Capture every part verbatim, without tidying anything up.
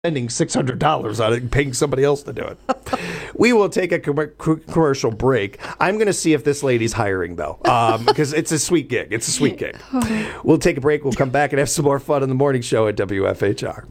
spending six hundred dollars on it and paying somebody else to do it. We will take a com- commercial break. I'm going to see if this lady's hiring, though, um, because it's a sweet gig. It's a sweet gig. We'll take a break. We'll come back and have some more fun in the morning show at W F H R.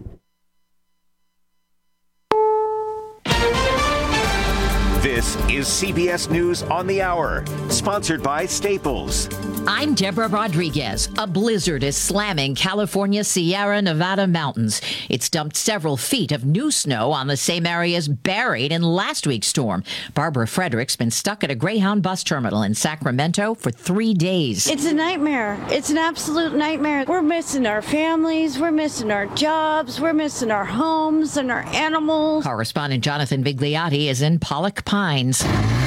This is C B S News on the Hour, sponsored by Staples. I'm Deborah Rodriguez. A blizzard is slamming California's Sierra Nevada mountains. It's dumped several feet of new snow on the same areas buried in last week's storm. Barbara Frederick's been stuck at a Greyhound bus terminal in Sacramento for three days. It's a nightmare. It's an absolute nightmare. We're missing our families. We're missing our jobs. We're missing our homes and our animals. Correspondent Jonathan Vigliotti is in Pollock Pines.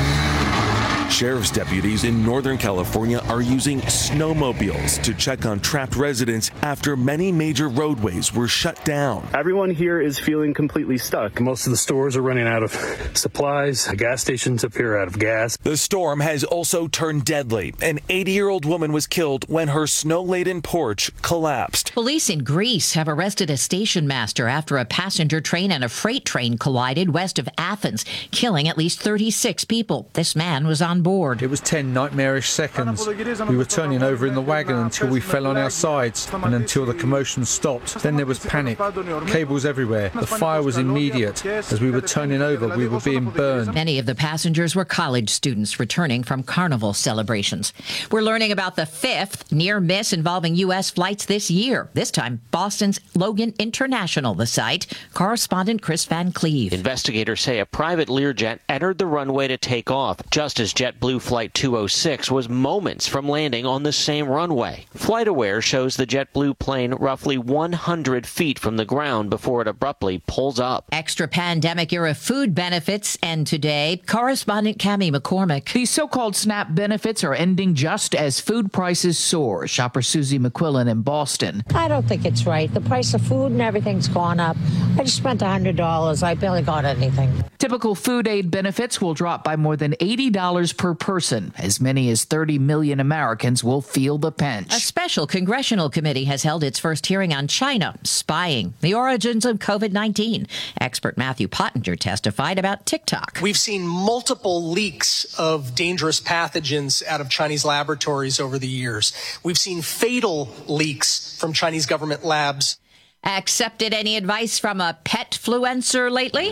Sheriff's deputies in Northern California are using snowmobiles to check on trapped residents after many major roadways were shut down. Everyone here is feeling completely stuck. Most of the stores are running out of supplies. The gas stations appear out of gas. The storm has also turned deadly. An eighty-year-old woman was killed when her snow-laden porch collapsed. Police in Greece have arrested a station master after a passenger train and a freight train collided west of Athens, killing at least thirty-six people. This man was on board. It was ten nightmarish seconds. We were turning over in the wagon until we fell on our sides and until the commotion stopped. Then there was panic. Cables everywhere. The fire was immediate. As we were turning over, we were being burned. Many of the passengers were college students returning from carnival celebrations. We're learning about the fifth near miss involving U S flights this year. This time, Boston's Logan International, the site. Correspondent Chris Van Cleve. Investigators say a private Learjet entered the runway to take off, just as JetBlue Flight two oh six was moments from landing on the same runway. FlightAware shows the JetBlue plane roughly one hundred feet from the ground before it abruptly pulls up. Extra pandemic-era food benefits end today. Correspondent Cammie McCormick. These so-called SNAP benefits are ending just as food prices soar. Shopper Susie McQuillan in Boston. I don't think it's right. The price of food and everything's gone up. I just spent one hundred dollars. I barely got anything. Typical food aid benefits will drop by more than eighty dollars per person. As many as thirty million Americans will feel the pinch. A special congressional committee has held its first hearing on China spying, the origins of COVID nineteen. Expert Matthew Pottinger testified about TikTok. We've seen multiple leaks of dangerous pathogens out of Chinese laboratories over the years. We've seen fatal leaks from Chinese government labs. Accepted any advice from a petfluencer lately?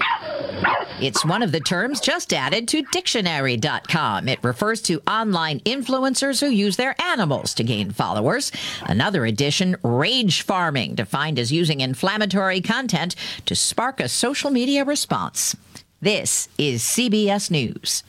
It's one of the terms just added to dictionary dot com. It refers to online influencers who use their animals to gain followers. Another addition, rage farming, defined as using inflammatory content to spark a social media response. This is C B S News.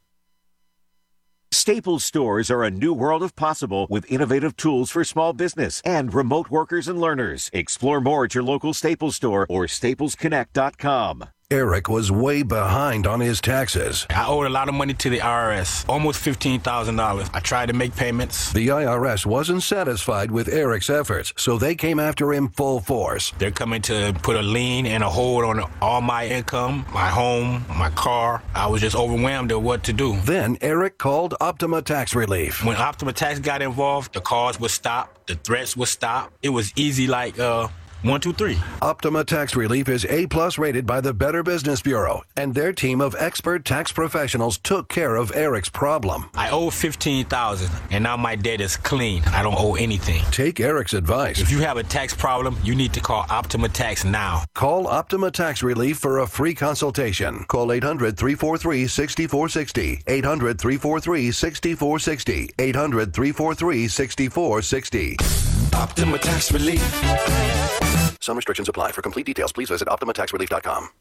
Staples stores are a new world of possible with innovative tools for small business and remote workers and learners. Explore more at your local Staples store or staples connect dot com. Eric was way behind on his taxes. I owed a lot of money to the I R S, almost fifteen thousand dollars. I tried to make payments. The I R S wasn't satisfied with Eric's efforts, so they came after him full force. They're coming to put a lien and a hold on all my income, my home, my car. I was just overwhelmed at what to do. Then Eric called Optima Tax Relief. When Optima Tax got involved, the calls would stop, the threats would stop. It was easy like, uh... One, two, three. Optima Tax Relief is A-plus rated by the Better Business Bureau, and their team of expert tax professionals took care of Eric's problem. I owe fifteen thousand dollars, and now my debt is clean. I don't owe anything. Take Eric's advice. If you have a tax problem, you need to call Optima Tax now. Call Optima Tax Relief for a free consultation. Call eight hundred, three four three, six four six zero, eight hundred, three four three, six four six zero, eight hundred, three four three, six four six zero. Optima Tax Relief. Some restrictions apply. For complete details, please visit optima tax relief dot com.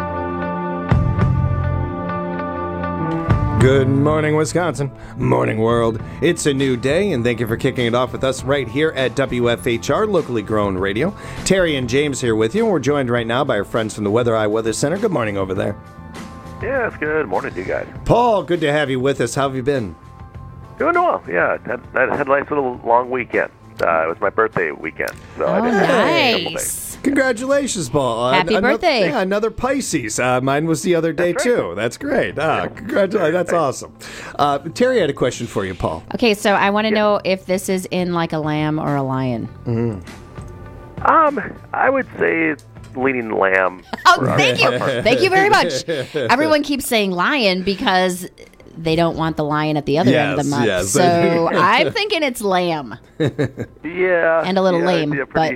Good morning, Wisconsin. Morning, world. It's a new day, and thank you for kicking it off with us right here at W F H R, locally grown radio. Terry and James here with you, and we're joined right now by our friends from the Weather Eye Weather Center. Good morning over there. Yeah, it's good morning to you guys. Paul, good to have you with us. How have you been? Doing well, yeah. I had, I had a nice little long weekend. Uh, it was my birthday weekend, so oh, I did nice. a couple days. Congratulations, Paul. Uh, Happy another, birthday. Yeah, another Pisces. Uh, mine was the other day, That's right. too. That's great. Ah, congratulations. That's awesome. Uh, Terry had a question for you, Paul. Okay, so I want to Yeah. know if this is in like a lamb or a lion. Mm. Um, I would say leaning lamb. Oh, thank you. Thank you very much. Everyone keeps saying lion because they don't want the lion at the other yes, end of the month. Yes. So I'm thinking it's lamb. Yeah. And a little yeah, lame, yeah, pretty,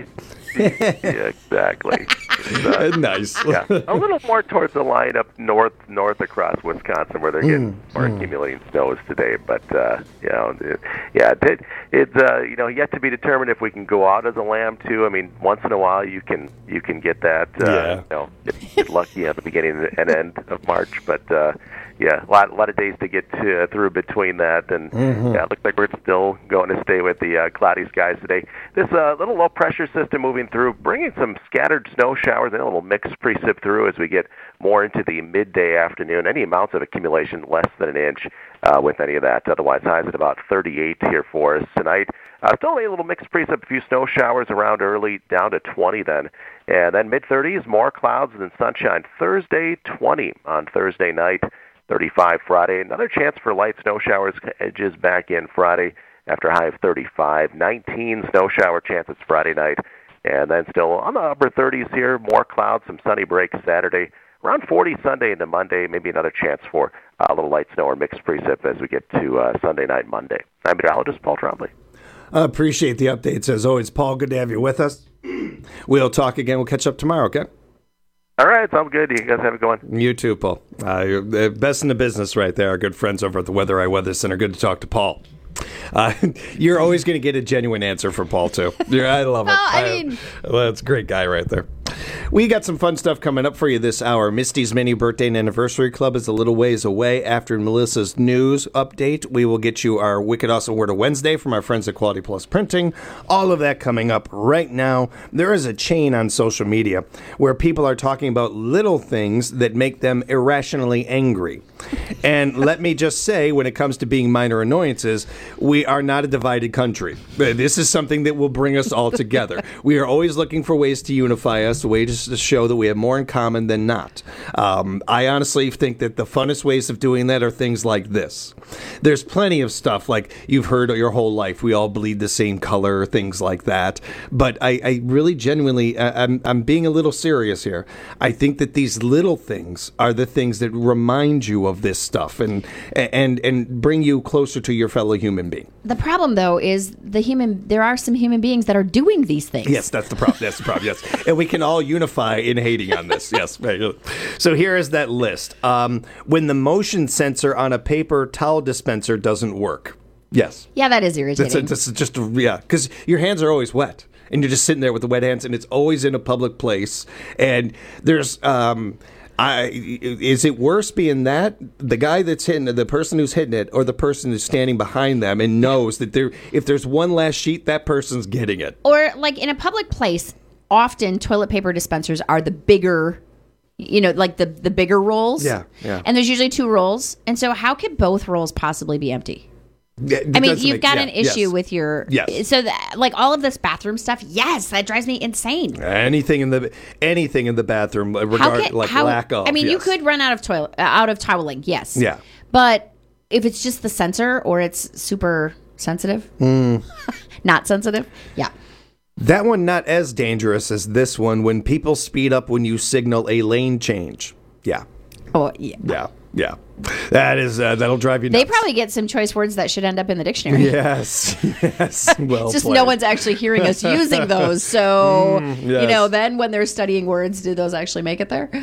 yeah, exactly. Uh, nice. Yeah, a little more towards the line up north, north across Wisconsin, where they're getting Mm, more mm. accumulating snows today. But uh, you know, it, yeah, it, it's uh, you know yet to be determined if we can go out as a lamb too. I mean, once in a while you can you can get that. Uh, Yeah. You know, get, get lucky at the beginning and end of March, but. Uh, Yeah, a lot, a lot of days to get to, uh, through between that, and Mhm. yeah, it looks like we're still going to stay with the uh, cloudy skies today. This uh, little low-pressure system moving through, bringing some scattered snow showers and a little mixed precip through as we get more into the midday afternoon. Any amounts of accumulation less than an inch uh, with any of that. Otherwise, highs at about thirty-eight here for us tonight. Uh, still a little mixed precip, a few snow showers around early, down to twenty then. And then mid-thirties, more clouds than sunshine. Thursday, twenty on Thursday night. thirty-five Friday. Another chance for light snow showers edges back in Friday after a high of thirty-five. nineteen snow shower chances Friday night. And then still on the upper thirties here, more clouds, some sunny breaks Saturday. Around forty Sunday into Monday, maybe another chance for uh, a little light snow or mixed precip as we get to uh, Sunday night, Monday. I'm meteorologist Paul Trombley. I appreciate the updates as always, Paul. Good to have you with us. We'll talk again. We'll catch up tomorrow, okay? All right, sounds good. You guys have it going. You too, Paul. Uh, you're the best in the business right there. Our good friends over at the Weather Eye Weather Center. Good to talk to Paul. Uh, you're always going to get a genuine answer from Paul, too. Yeah, I love it. Well, I mean... Well, that's a great guy right there. We got some fun stuff coming up for you this hour. Misty's Mini Birthday and Anniversary Club is a little ways away. After Melissa's news update, we will get you our Wicked Awesome Word of Wednesday from our friends at Quality Plus Printing. All of that coming up right now. There is a chain on social media where people are talking about little things that make them irrationally angry. And let me just say, when it comes to being minor annoyances, we are not a divided country. This is something that will bring us all together. We are always looking for ways to unify us, ways to show that we have more in common than not. Um, I honestly think that the funnest ways of doing that are things like this. There's plenty of stuff like you've heard your whole life. We all bleed the same color, things like that. But I, I really genuinely, I, I'm, I'm being a little serious here. I think that these little things are the things that remind you of this stuff and and and bring you closer to your fellow human being. The problem, though, is the human. There are some human beings that are doing these things. Yes, that's the problem. That's the problem. Yes, and we can all unify in hating on this. Yes. So here is that list. Um, when the motion sensor on a paper towel dispenser doesn't work. Yes. Yeah, that is irritating. This is just yeah, because your hands are always wet. And you're just sitting there with the wet hands, and it's always in a public place. And there's, um, I is it worse being that the guy that's hitting it, the person who's hitting it, or the person who's standing behind them and knows that there, if there's one last sheet, that person's getting it. Or like in a public place, often toilet paper dispensers are the bigger, you know, like the the bigger rolls. Yeah, yeah. And there's usually two rolls, and so how could both rolls possibly be empty? Yeah, I mean, you've you've got yeah, an issue yes. with your yes. So that, like all of this bathroom stuff, yes, that drives me insane. Anything in the anything in the bathroom, regard can, like how, lack of. I mean, yes. you could run out of toilet uh, out of toweling, yes. Yeah. But if it's just the sensor or it's super sensitive, mm. not sensitive, yeah. That one not as dangerous as this one. When people speed up when you signal a lane change, yeah. Oh yeah. Yeah. Yeah, that is uh, that'll drive you nuts. They probably get some choice words that should end up in the dictionary. Yes, yes. Well, it's just played. No one's actually hearing us using those. So mm, yes. you know, then when they're studying words, do those actually make it there?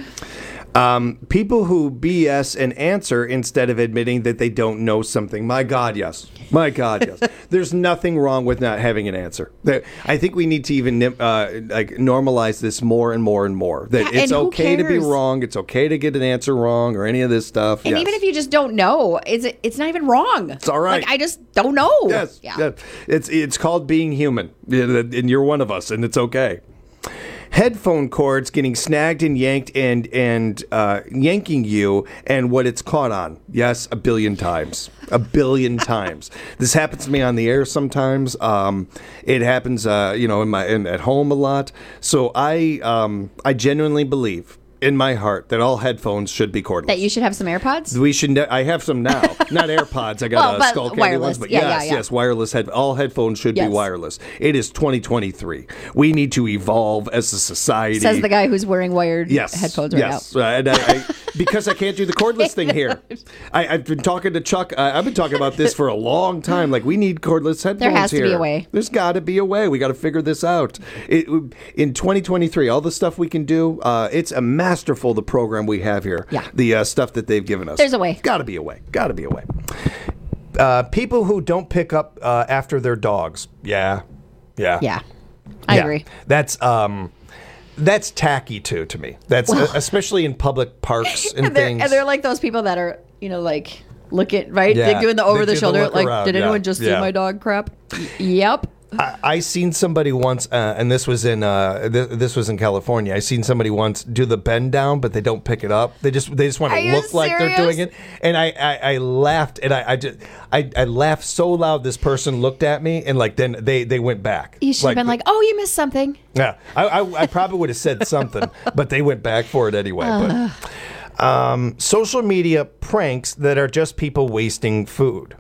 Um, people who B S and answer instead of admitting that they don't know something. My God, yes. My God, yes. There's nothing wrong with not having an answer. I think we need to even uh, like normalize this more and more and more. That yeah, it's okay to be wrong. It's okay to get an answer wrong or any of this stuff. And yes. even if you just don't know, it's it's not even wrong. It's all right. Like, I just don't know. Yes. Yeah. yeah. It's it's called being human, and you're one of us, and it's okay. Headphone cords getting snagged and yanked and and uh, yanking you, and what it's caught on. Yes, a billion times. A billion times. This happens to me on the air sometimes. Um, it happens, uh, you know, in my in, at home a lot. So I um, I genuinely believe in my heart that all headphones should be cordless. That you should have some AirPods? We should. Ne- I have some now. Not AirPods. I got Well, uh, but Skull Candy wireless. ones. But Yeah, yes, yeah, yeah. yes, wireless head. All headphones should Yes. be wireless. It is twenty twenty-three. We need to evolve as a society. Says the guy who's wearing wired Yes, headphones right yes. Uh, and I, I, because I can't do the cordless thing here. I, I've been talking to Chuck. Uh, I've been talking about this for a long time. Like, we need cordless headphones There has to here. be a way. There's got to be a way. We got to figure this out. It, in twenty twenty-three, all the stuff we can do, uh, it's a masterful, the program we have here. Yeah. The uh, stuff that they've given us. There's a way. Got to be a way. Got to be a way. Uh, people who don't pick up uh, after their dogs. Yeah. Yeah. Yeah. I Yeah. agree. That's um, that's tacky too to me. That's Well- uh, especially in public parks and, And they're, things. and they're like those people that are, you know, like, look at, right? Yeah. They're doing the They over do the the shoulder. look Like, around, did yeah. anyone just Yeah. see my dog crap? Y- Yep. I, I seen somebody once, uh, and this was in uh, th- this was in California. I seen somebody once do the bend down, but they don't pick it up. They just they just want Are to you look like they're serious? doing it. And I, I, I laughed, and I I, just, I I laughed so loud. This person looked at me, and like then they they went back. You should have been like, oh, you missed something. Yeah, I, I, I probably would have said something, but they went back for it anyway. Uh. But um, social media pranks that are just people wasting food.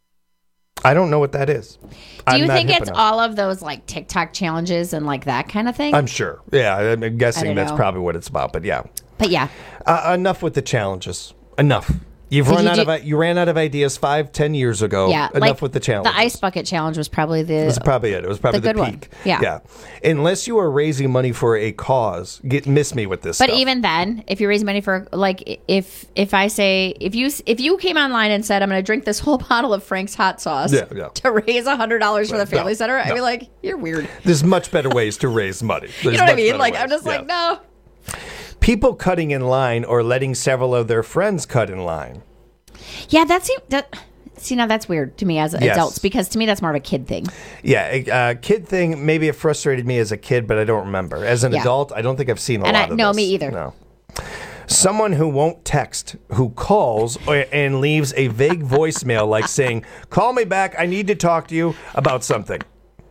I don't know what that is. Do I'm you not think hip it's enough. all of those like TikTok challenges and like that kind of thing? I'm sure. Yeah, I'm I guessing don't that's know. probably what it's about. But yeah, But yeah. uh, enough with the challenges. Enough. You've Did run you out do- of i- you ran out of ideas five, ten years ago. Yeah. Enough like with the challenges. The ice bucket challenge was probably the. It was probably it. It was probably the the, good one. peak. Yeah. Yeah. Unless you are raising money for a cause, get miss me with this. But stuff. even then, if you're raising money for like, if if I say if you if you came online and said I'm going to drink this whole bottle of Frank's hot sauce Yeah, yeah. to raise a hundred dollars for the Right. family No, center, I'd no. be like, you're weird. There's much better ways to raise money. You There's know what I much mean? better Like ways. I'm just Yeah. like, no. People cutting in line or letting several of their friends cut in line. Yeah, that's that. See, now that's weird to me as Yes. adults because to me that's more of a kid thing. Yeah, a uh, kid thing. Maybe it frustrated me as a kid, but I don't remember. As an Yeah. adult, I don't think I've seen a And lot I- of no, this. me either. No. Someone who won't text, who calls or, and leaves a vague voicemail like saying, "Call me back. I need to talk to you about something."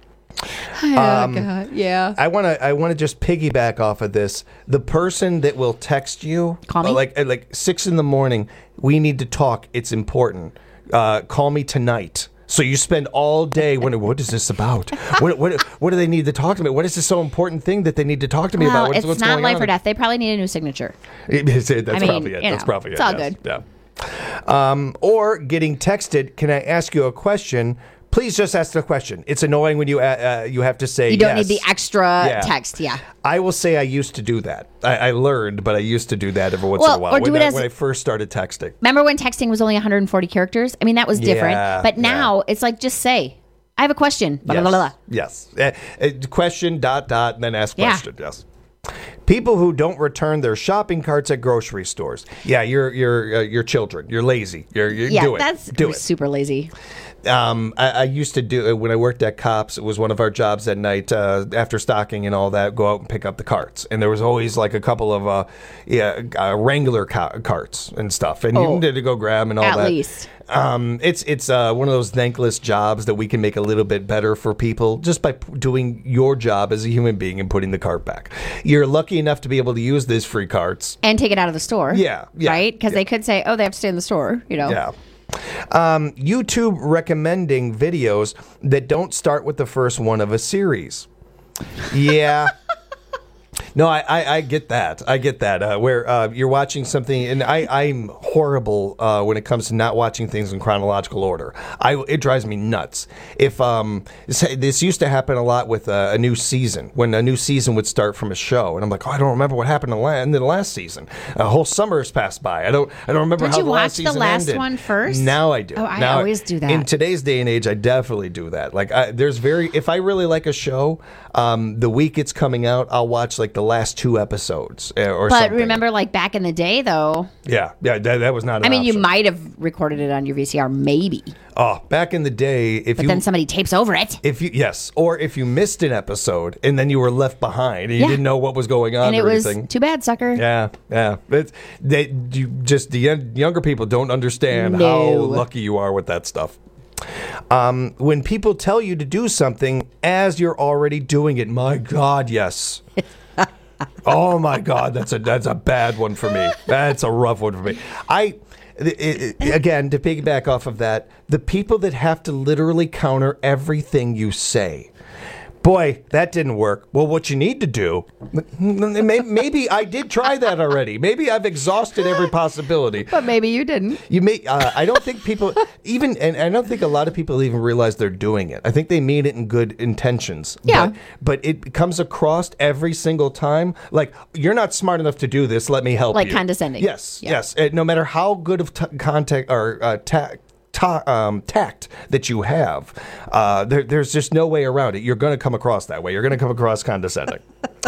Oh, Um, God. Yeah. I want to. I want to just piggyback off of this. The person that will text you, Call me? uh, like at like six in the morning. We need to talk. It's important. Uh, call me tonight. So you spend all day wondering, what is this about? What what what do they need to talk to me? What is this so important thing that they need to talk to me Well, about? What's, it's what's not going life on? or death. They probably need a new signature. That's I mean, probably it. you That's know, probably it's it. all yes. good. Yeah. Um, or getting texted. Can I ask you a question? Please just ask the question. It's annoying when you uh, uh, you have to say You don't yes. need the extra Yeah. text. Yeah. I will say I used to do that. I, I learned, but I used to do that every once Well, in a while or do when, it I, as- when I first started texting. Remember when texting was only one hundred forty characters? I mean, that was different. Yeah, but now it's like just say, I have a question. Blah, blah, blah, blah. Yes. Uh, uh, question, dot, dot, and then ask Yeah. question. Yes. People who don't return their shopping carts at grocery stores. Yeah, you're you're uh, you're children. You're lazy. You're, you Yeah, do it. that's do it. super lazy. Um, I, I used to do it when I worked at Cops. It was one of our jobs at night uh, after stocking and all that. Go out and pick up the carts, and there was always like a couple of uh, yeah uh, Wrangler ca- carts and stuff, and Oh, you needed to go grab 'em and all at that. least. Um, it's it's uh, one of those thankless jobs that we can make a little bit better for people just by p- doing your job as a human being and putting the cart back. You're lucky enough to be able to use these free carts. And take it out of the store. Yeah, yeah, Right? Because they could say, oh, they have to stay in the store, you know? Yeah. Um, YouTube recommending videos that don't start with the first one of a series. Yeah. No, I, I, I get that. I get that. Uh, where uh, you're watching something, and I, I'm horrible uh, when it comes to not watching things in chronological order. I, it drives me nuts. If um, this, this used to happen a lot with uh, a new season, when a new season would start from a show, and I'm like, oh, I don't remember what happened in the, la- in the last season. A whole summer has passed by. I don't, I don't remember Don't how you the last watch the season last ended. one first? Now I do. Oh, I Now always do that. In today's day and age, I definitely do that. Like, I, there's very, if I really like a show, um, the week it's coming out, I'll watch like the last two episodes uh, or But something. remember, like back in the day, though, Yeah, yeah, that, that was not. An I mean, you option. might have recorded it on your V C R, maybe. Oh, back in the day, if But you then somebody tapes over it. if you yes, or if you missed an episode and then you were left behind and you Yeah. didn't know what was going on And it or was anything. too bad, sucker. Yeah, yeah. It's, they, you just the young- younger people don't understand how No. lucky you are with that stuff. Um, when people tell you to do something as you're already doing it, my God, yes. Oh my God, that's a that's a bad one for me. That's a rough one for me. I it, it, again to piggyback off of that, the people that have to literally counter everything you say. Boy, that didn't work. Well, what you need to do, maybe I did try that already. Maybe I've exhausted every possibility. But maybe you didn't. You may. Uh, I don't think people even, and I don't think a lot of people even realize they're doing it. I think they mean it in good intentions. Yeah. But, but it comes across every single time like you're not smart enough to do this. Let me help Like you. condescending. Yes. Yeah. Yes. Uh, no matter how good of t- contact or uh, tact. Ta- um, tact that you have, uh, there, there's just no way around it. You're going to come across that way. You're going to come across condescending.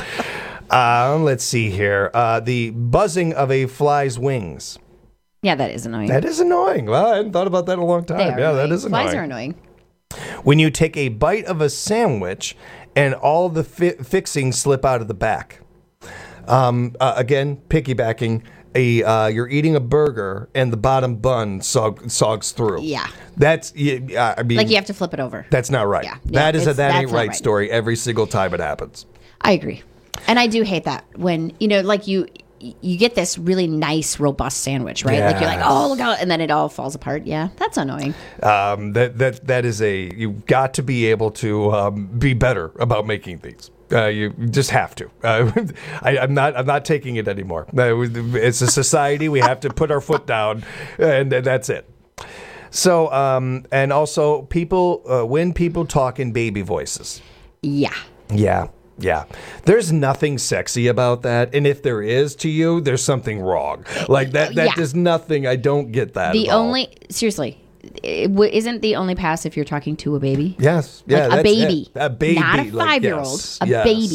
uh, let's see here. Uh, the buzzing of a fly's wings. Yeah, that is annoying. That is annoying. Well, I hadn't thought about that in a long time. They are Yeah, annoying. that is annoying. Flies are annoying. When you take a bite of a sandwich and all the fi- fixings slip out of the back. Um, uh, again, piggybacking. A uh, you're eating a burger and the bottom bun sog, sogs through. Yeah. That's uh, I mean Like you have to flip it over. That's not right. Yeah. That Yeah, is a it's- that ain't that's not right, right. story every single time it happens. I agree. And I do hate that when, you know, like you you get this really nice, robust sandwich, right? Like you're like, Yes. oh, look out, and then it all falls apart. Yeah, that's annoying. Um, that that that is a you've got to be able to um, be better about making these. Uh, you just have to. Uh, I, I'm not. I'm not taking it anymore. Uh, it's a society. We have to put our foot down, and, and that's it. So, um, and also, people uh, when people talk in baby voices. Yeah. Yeah. Yeah. There's nothing sexy about that, and if there is to you, there's something wrong. Like that. That Yeah. is nothing. I don't get that. The at all. only seriously, it w- isn't the only pass if you're talking to a baby? Yes. Yeah. Like a that's baby. it. A baby. Not a like, five-year-old, yes, a yes. baby.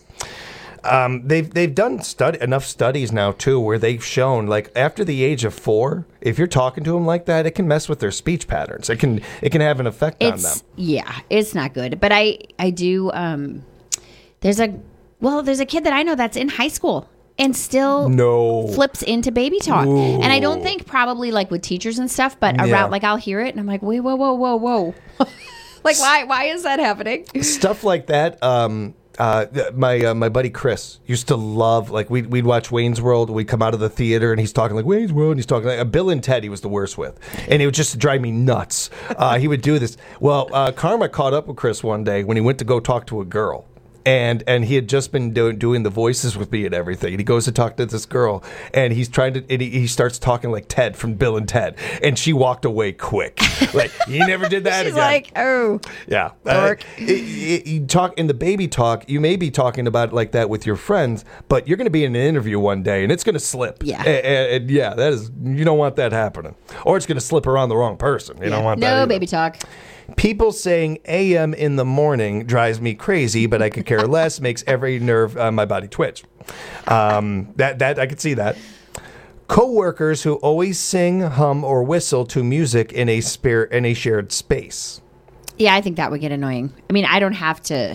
Um, they've they've done study enough studies now too, where they've shown like after the age of four, if you're talking to them like that, it can mess with their speech patterns. It can it can have an effect on them. It's yeah, it's not good. But I I do. Um, there's a well, there's a kid that I know that's in high school and still No. flips into baby talk. Ooh. And I don't think probably like with teachers and stuff, but Yeah. around like I'll hear it and I'm like, wait, whoa, whoa, whoa, whoa. Like why why is that happening? Stuff like that. Um, uh, my uh, my buddy Chris used to love like we'd we'd watch Wayne's World. We'd come out of the theater and he's talking like Wayne's World. And he's talking like uh, Bill and Ted. He was the worst with, and it would just drive me nuts. Uh, he would do this. Well, uh, Karma caught up with Chris one day when he went to go talk to a girl. And and he had just been do, doing the voices with me and everything. And he goes to talk to this girl, and he's trying to. And he, he starts talking like Ted from Bill and Ted, and she walked away quick. Like you never did that She's again. like, oh, yeah. Uh, it- it- you talk in the baby talk. You may be talking about it like that with your friends, but you're going to be in an interview one day, and it's going to slip. Yeah. And, and- and yeah, that is. You don't want that happening, or it's going to slip around the wrong person. You don't want that. no either. baby talk. People saying A M in the morning drives me crazy, but I could care less. Makes every nerve on my body twitch. Um, that that I could see that. Co-workers who always sing, hum, or whistle to music in a spare in a shared space. Yeah, I think that would get annoying. I mean, I don't have to.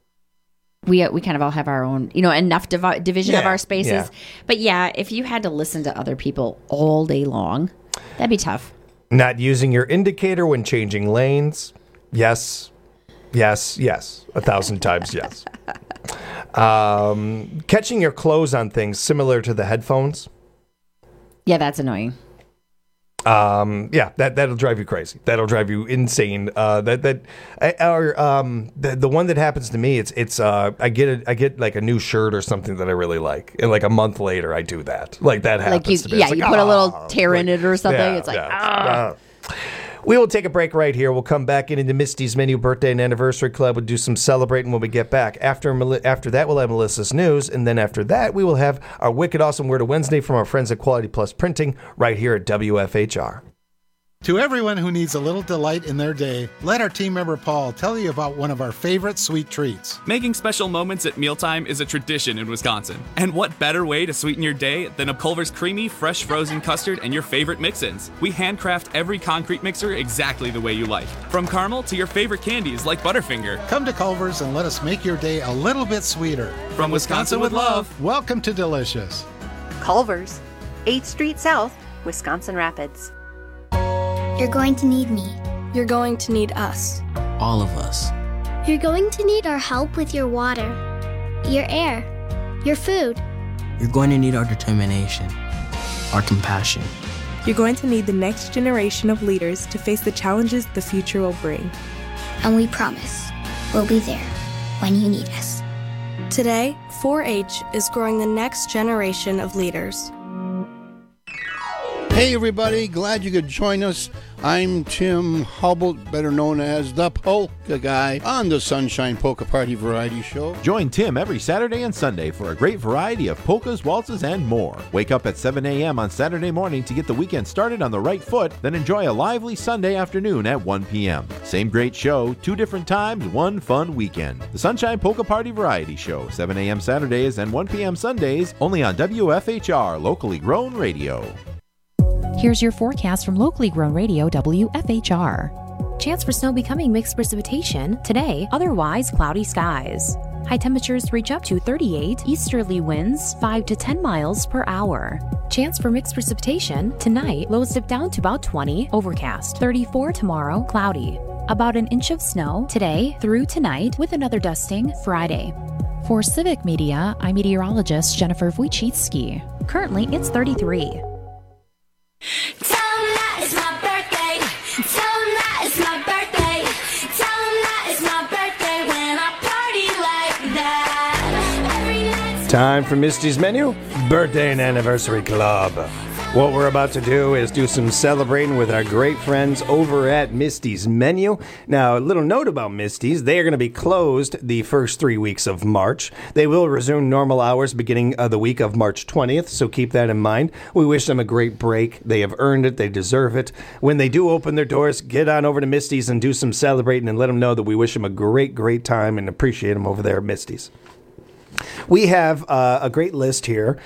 We we kind of all have our own, you know, enough divi- division of Yeah, our spaces. yeah. But yeah, if you had to listen to other people all day long, that'd be tough. Not using your indicator when changing lanes. Yes, yes, yes. A thousand times yes. Um, catching your clothes on things similar to the headphones. Yeah, that's annoying. Um, yeah, that that'll drive you crazy. That'll drive you insane. Uh, that that or um, the the one that happens to me, it's it's uh, I get a, I get like a new shirt or something that I really like, and like a month later, I do that. Like that happens. Like you, to me. yeah, It's you like, put a little "Ah," tear in it or something. yeah, it's like, yeah, ah. ah. We will take a break right here. We'll come back in into Misty's Menu Birthday and Anniversary Club. We'll do some celebrating when we get back. After Mel- after that, we'll have Melissa's news. And then after that, we will have our Wicked Awesome Word of Wednesday from our friends at Quality Plus Printing right here at W F H R. To everyone who needs a little delight in their day, let our team member Paul tell you about one of our favorite sweet treats. Making special moments at mealtime is a tradition in Wisconsin. And what better way to sweeten your day than a Culver's creamy, fresh frozen custard and your favorite mix-ins? We handcraft every concrete mixer exactly the way you like. From caramel to your favorite candies like Butterfinger. Come to Culver's and let us make your day a little bit sweeter. From Wisconsin with love. Welcome to Delicious. Culver's, eighth Street South, Wisconsin Rapids. You're going to need me. You're going to need us. All of us. You're going to need our help with your water, your air, Your food. You're going to need our determination, our compassion. You're going to need the next generation of leaders to face the challenges the future will bring. And we promise we'll be there when you need us. Today, four H is growing the next generation of leaders. Hey everybody, glad you could join us. I'm Tim Hubble, better known as the Polka Guy, on the Sunshine Polka Party Variety Show. Join Tim every Saturday and Sunday for a great variety of polkas, waltzes, and more. Wake up at seven a.m. on Saturday morning to get the weekend started on the right foot, then enjoy a lively Sunday afternoon at one p.m. Same great show, two different times, one fun weekend. The Sunshine Polka Party Variety Show, seven a.m. Saturdays and one p.m. Sundays, only on W F H R, locally grown radio. Here's your forecast from locally grown radio W F H R. Chance for snow becoming mixed precipitation today, otherwise cloudy skies. High temperatures reach up to thirty-eight, easterly winds five to ten miles per hour. Chance for mixed precipitation tonight, lows dip down to about twenty, overcast. thirty-four tomorrow, cloudy. About an inch of snow today through tonight, with another dusting Friday. For Civic Media, I'm meteorologist Jennifer Wojcicki. Currently, it's thirty-three. Tell him that it's my birthday. Tell him that it's my birthday. Tell him that it's my birthday when I party like that. Every night. Time for Misty's Menu, Birthday and Anniversary Club. What we're about to do is do some celebrating with our great friends over at Misty's Menu. Now, a little note about Misty's. They are going to be closed the first three weeks of March. They will resume normal hours beginning of the week of March twentieth, so keep that in mind. We wish them a great break. They have earned it. They deserve it. When they do open their doors, get on over to Misty's and do some celebrating and let them know that we wish them a great, great time and appreciate them over there at Misty's. We have uh, a great list here.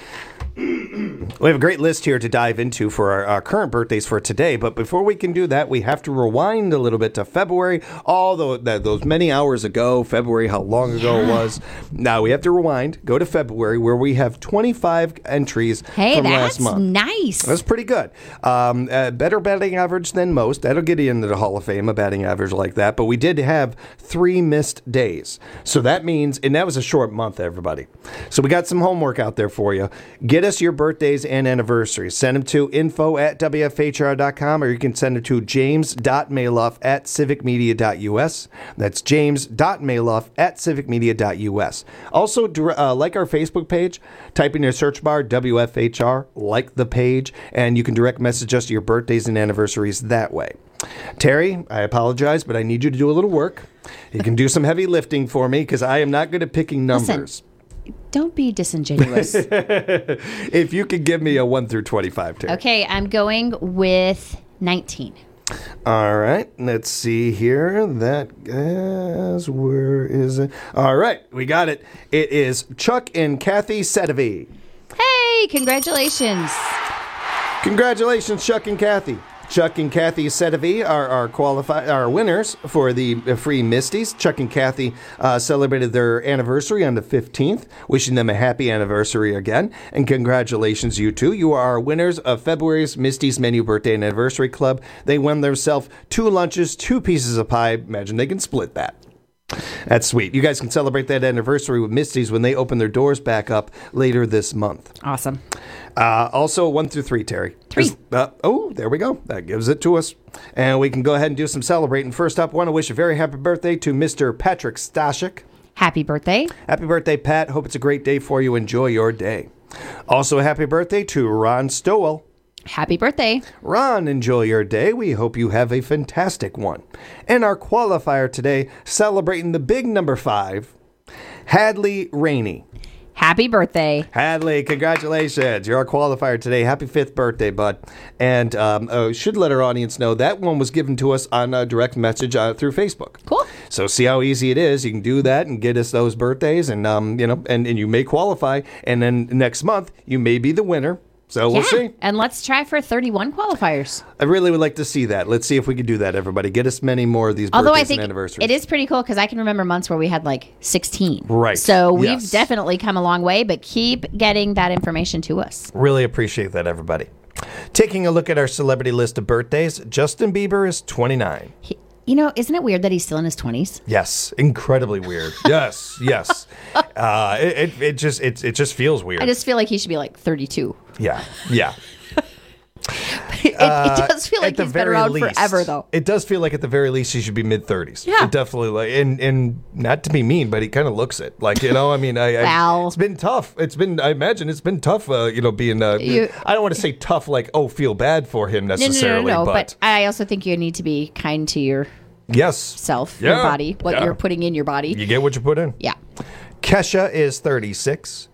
We have a great list here to dive into for our, our current birthdays for today, but before we can do that, we have to rewind a little bit to February, all the, the, those many hours ago, February, how long ago yeah. it was. Now we have to rewind, go to February, where we have twenty-five entries hey, from last month. Hey, that's nice. That's pretty good. Um, uh, better batting average than most. That'll get you into the Hall of Fame, a batting average like that, but we did have three missed days. So that means, and that was a short month, everybody. So we got some homework out there for you. Get us your birthdays and anniversaries. Send them to info at W F H R dot com, or you can send it to james dot maloff at civic media dot U S. That's james dot maloff at civic media dot U S. Also, uh, like our Facebook page, type in your search bar W F H R, like the page, and you can direct message us your birthdays and anniversaries that way. Terry, I apologize, but I need you to do a little work. You can do some heavy lifting for me because I am not good at picking numbers. Listen. Don't be disingenuous. If you could give me a one through twenty-five, Terry. Okay, I'm going with nineteen. All right, let's see here. That is, where is it? All right, we got it. It is Chuck and Kathy Sedevy. Hey, congratulations. Congratulations, Chuck and Kathy. Chuck and Kathy Sedevy are our qualified, our winners for the free Misties. Chuck and Kathy uh, celebrated their anniversary on the fifteenth. Wishing them a happy anniversary again. And congratulations, you two. You are our winners of February's Misty's Menu Birthday and Anniversary Club. They won themselves two lunches, two pieces of pie. Imagine they can split that. That's sweet. You guys can celebrate that anniversary with Misty's when they open their doors back up later this month. Awesome. Uh, also, one through three, Terry. Three. Uh, oh, there we go. That gives it to us. And we can go ahead and do some celebrating. First up, want to wish a very happy birthday to Mister Patrick Stashik. Happy birthday. Happy birthday, Pat. Hope it's a great day for you. Enjoy your day. Also, a happy birthday to Ron Stowell. Happy birthday. Ron, enjoy your day. We hope you have a fantastic one. And our qualifier today, celebrating the big number five, Hadley Rainey. Happy birthday. Hadley, congratulations. You're our qualifier today. Happy fifth birthday, bud. And um, uh, should let our audience know that one was given to us on a direct message uh, through Facebook. Cool. So see how easy it is. You can do that and get us those birthdays, and um, you know, and, and you may qualify. And then next month, you may be the winner. So we'll yeah. see. And let's try for thirty-one qualifiers. I really would like to see that. Let's see if we can do that, everybody. Get us many more of these birthdays Although I think and anniversaries. It is pretty cool because I can remember months where we had like sixteen. Right. So we've yes. definitely come a long way, but keep getting that information to us. Really appreciate that, everybody. Taking a look at our celebrity list of birthdays, Justin Bieber is twenty-nine. He, you know, isn't it weird that he's still in his twenties? Yes, incredibly weird. Yes, yes. Uh, it, it it just it it just feels weird. I just feel like he should be like thirty-two. yeah, yeah. It, it does feel like at the he's been very around least, forever, though. It does feel like at the very least he should be mid thirties. Yeah. It definitely like and and not to be mean, but he kind of looks it. Like, you know, I mean, I, I Wow. it's been tough. It's been I imagine it's been tough. Uh, you know, being uh, You- I don't want to say tough like oh feel bad for him No, no, no, necessarily, no, no. but, But I also think you need to be kind to your yes, self, your Yeah. body, what Yeah. you're putting in your body. You get what you put in. Yeah. Kesha is thirty-six.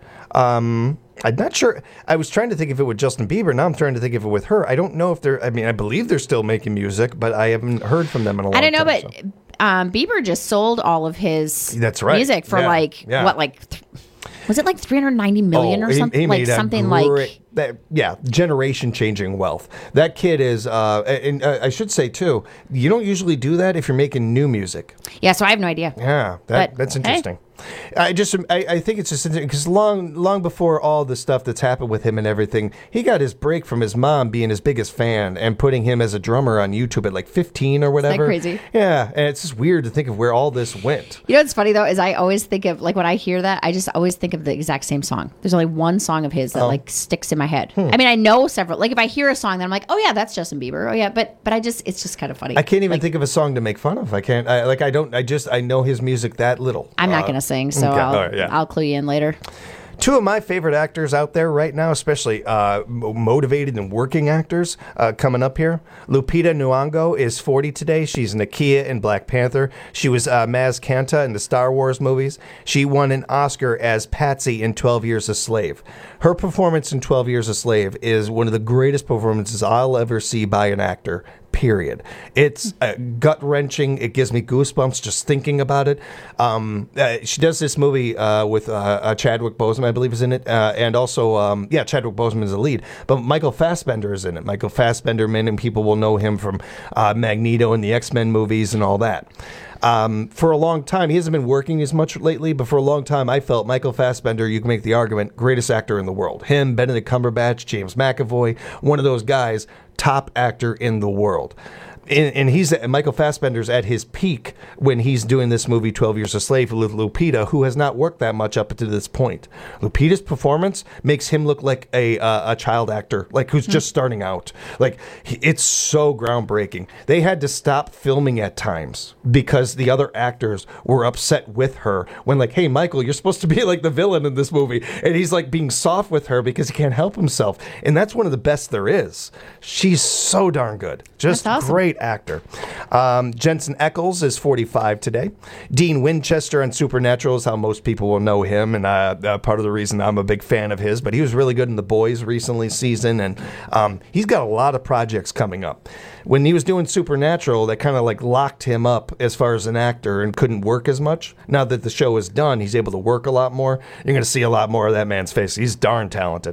Um, I'm not sure. I was trying to think if it with Justin Bieber. Now I'm trying to think if it with her. I don't know if they're. I mean, I believe they're still making music, but I haven't heard from them in a long I don't know, time. but so. um, Bieber just sold all of his That's right. music for Yeah. like, Yeah. what, like, th- was it like three hundred ninety million Oh, or he- something? he like made a something great- like. that, yeah, generation changing wealth. That kid is, uh, and uh, I should say too, you don't usually do that if you're making new music. Yeah, so I have no idea. Yeah, that, But, that's hey. interesting. I just, I, I think it's just interesting because long, long before all the stuff that's happened with him and everything, he got his break from his mom being his biggest fan and putting him as a drummer on YouTube at like fifteen or whatever. crazy? Yeah, and it's just weird to think of where all this went. You know what's funny though is I always think of like when I hear that I just always think of the exact same song. There's only one song of his that Oh. like sticks in my head. Hmm. I mean I know several. Like if I hear a song, then I'm like, oh yeah, that's Justin Bieber. Oh yeah, but but I just it's just kind of funny. I can't even think of a song to make fun of. I can't. I, like I don't. I just I know his music that little. I'm not Uh, gonna sing, so okay, I'll all right, yeah. I'll clue you in later. Two of my favorite actors out there right now, especially uh, mo- motivated and working actors, uh, coming up here. Lupita Nyong'o is forty today. She's Nakia in Black Panther. She was uh, Maz Kanata in the Star Wars movies. She won an Oscar as Patsy in twelve Years a Slave. Her performance in twelve Years a Slave is one of the greatest performances I'll ever see by an actor. Period. It's uh, gut wrenching. It gives me goosebumps just thinking about it. Um, uh, she does this movie uh, with uh, uh, Chadwick Boseman, I believe, is in it, uh, and also, um, yeah, Chadwick Boseman is the lead. But Michael Fassbender is in it. Michael Fassbender, many people will know him from uh, Magneto and the X-Men movies and all that. Um, for a long time, he hasn't been working as much lately, but for a long time, I felt Michael Fassbender, you can make the argument, greatest actor in the world. Him, Benedict Cumberbatch, James McAvoy, one of those guys, top actor in the world. And, and he's Michael Fassbender's at his peak when he's doing this movie twelve Years a Slave with Lupita, who has not worked that much up to this point. Lupita's performance makes him look like a uh, a child actor, like who's just starting out. Like he, it's so groundbreaking. They had to stop filming at times because the other actors were upset with her when, like, hey, Michael, you're supposed to be like the villain in this movie, and he's like being soft with her because he can't help himself. And that's one of the best there is. She's so darn good, just That's awesome. great actor. Um, Jensen Ackles is forty-five today. Dean Winchester on Supernatural is how most people will know him, and uh, uh, part of the reason I'm a big fan of his. But he was really good in The Boys recently season, and um, he's got a lot of projects coming up. When he was doing Supernatural, that kind of like locked him up as far as an actor and couldn't work as much. Now that the show is done, he's able to work a lot more. You're going to see a lot more of that man's face. He's darn talented.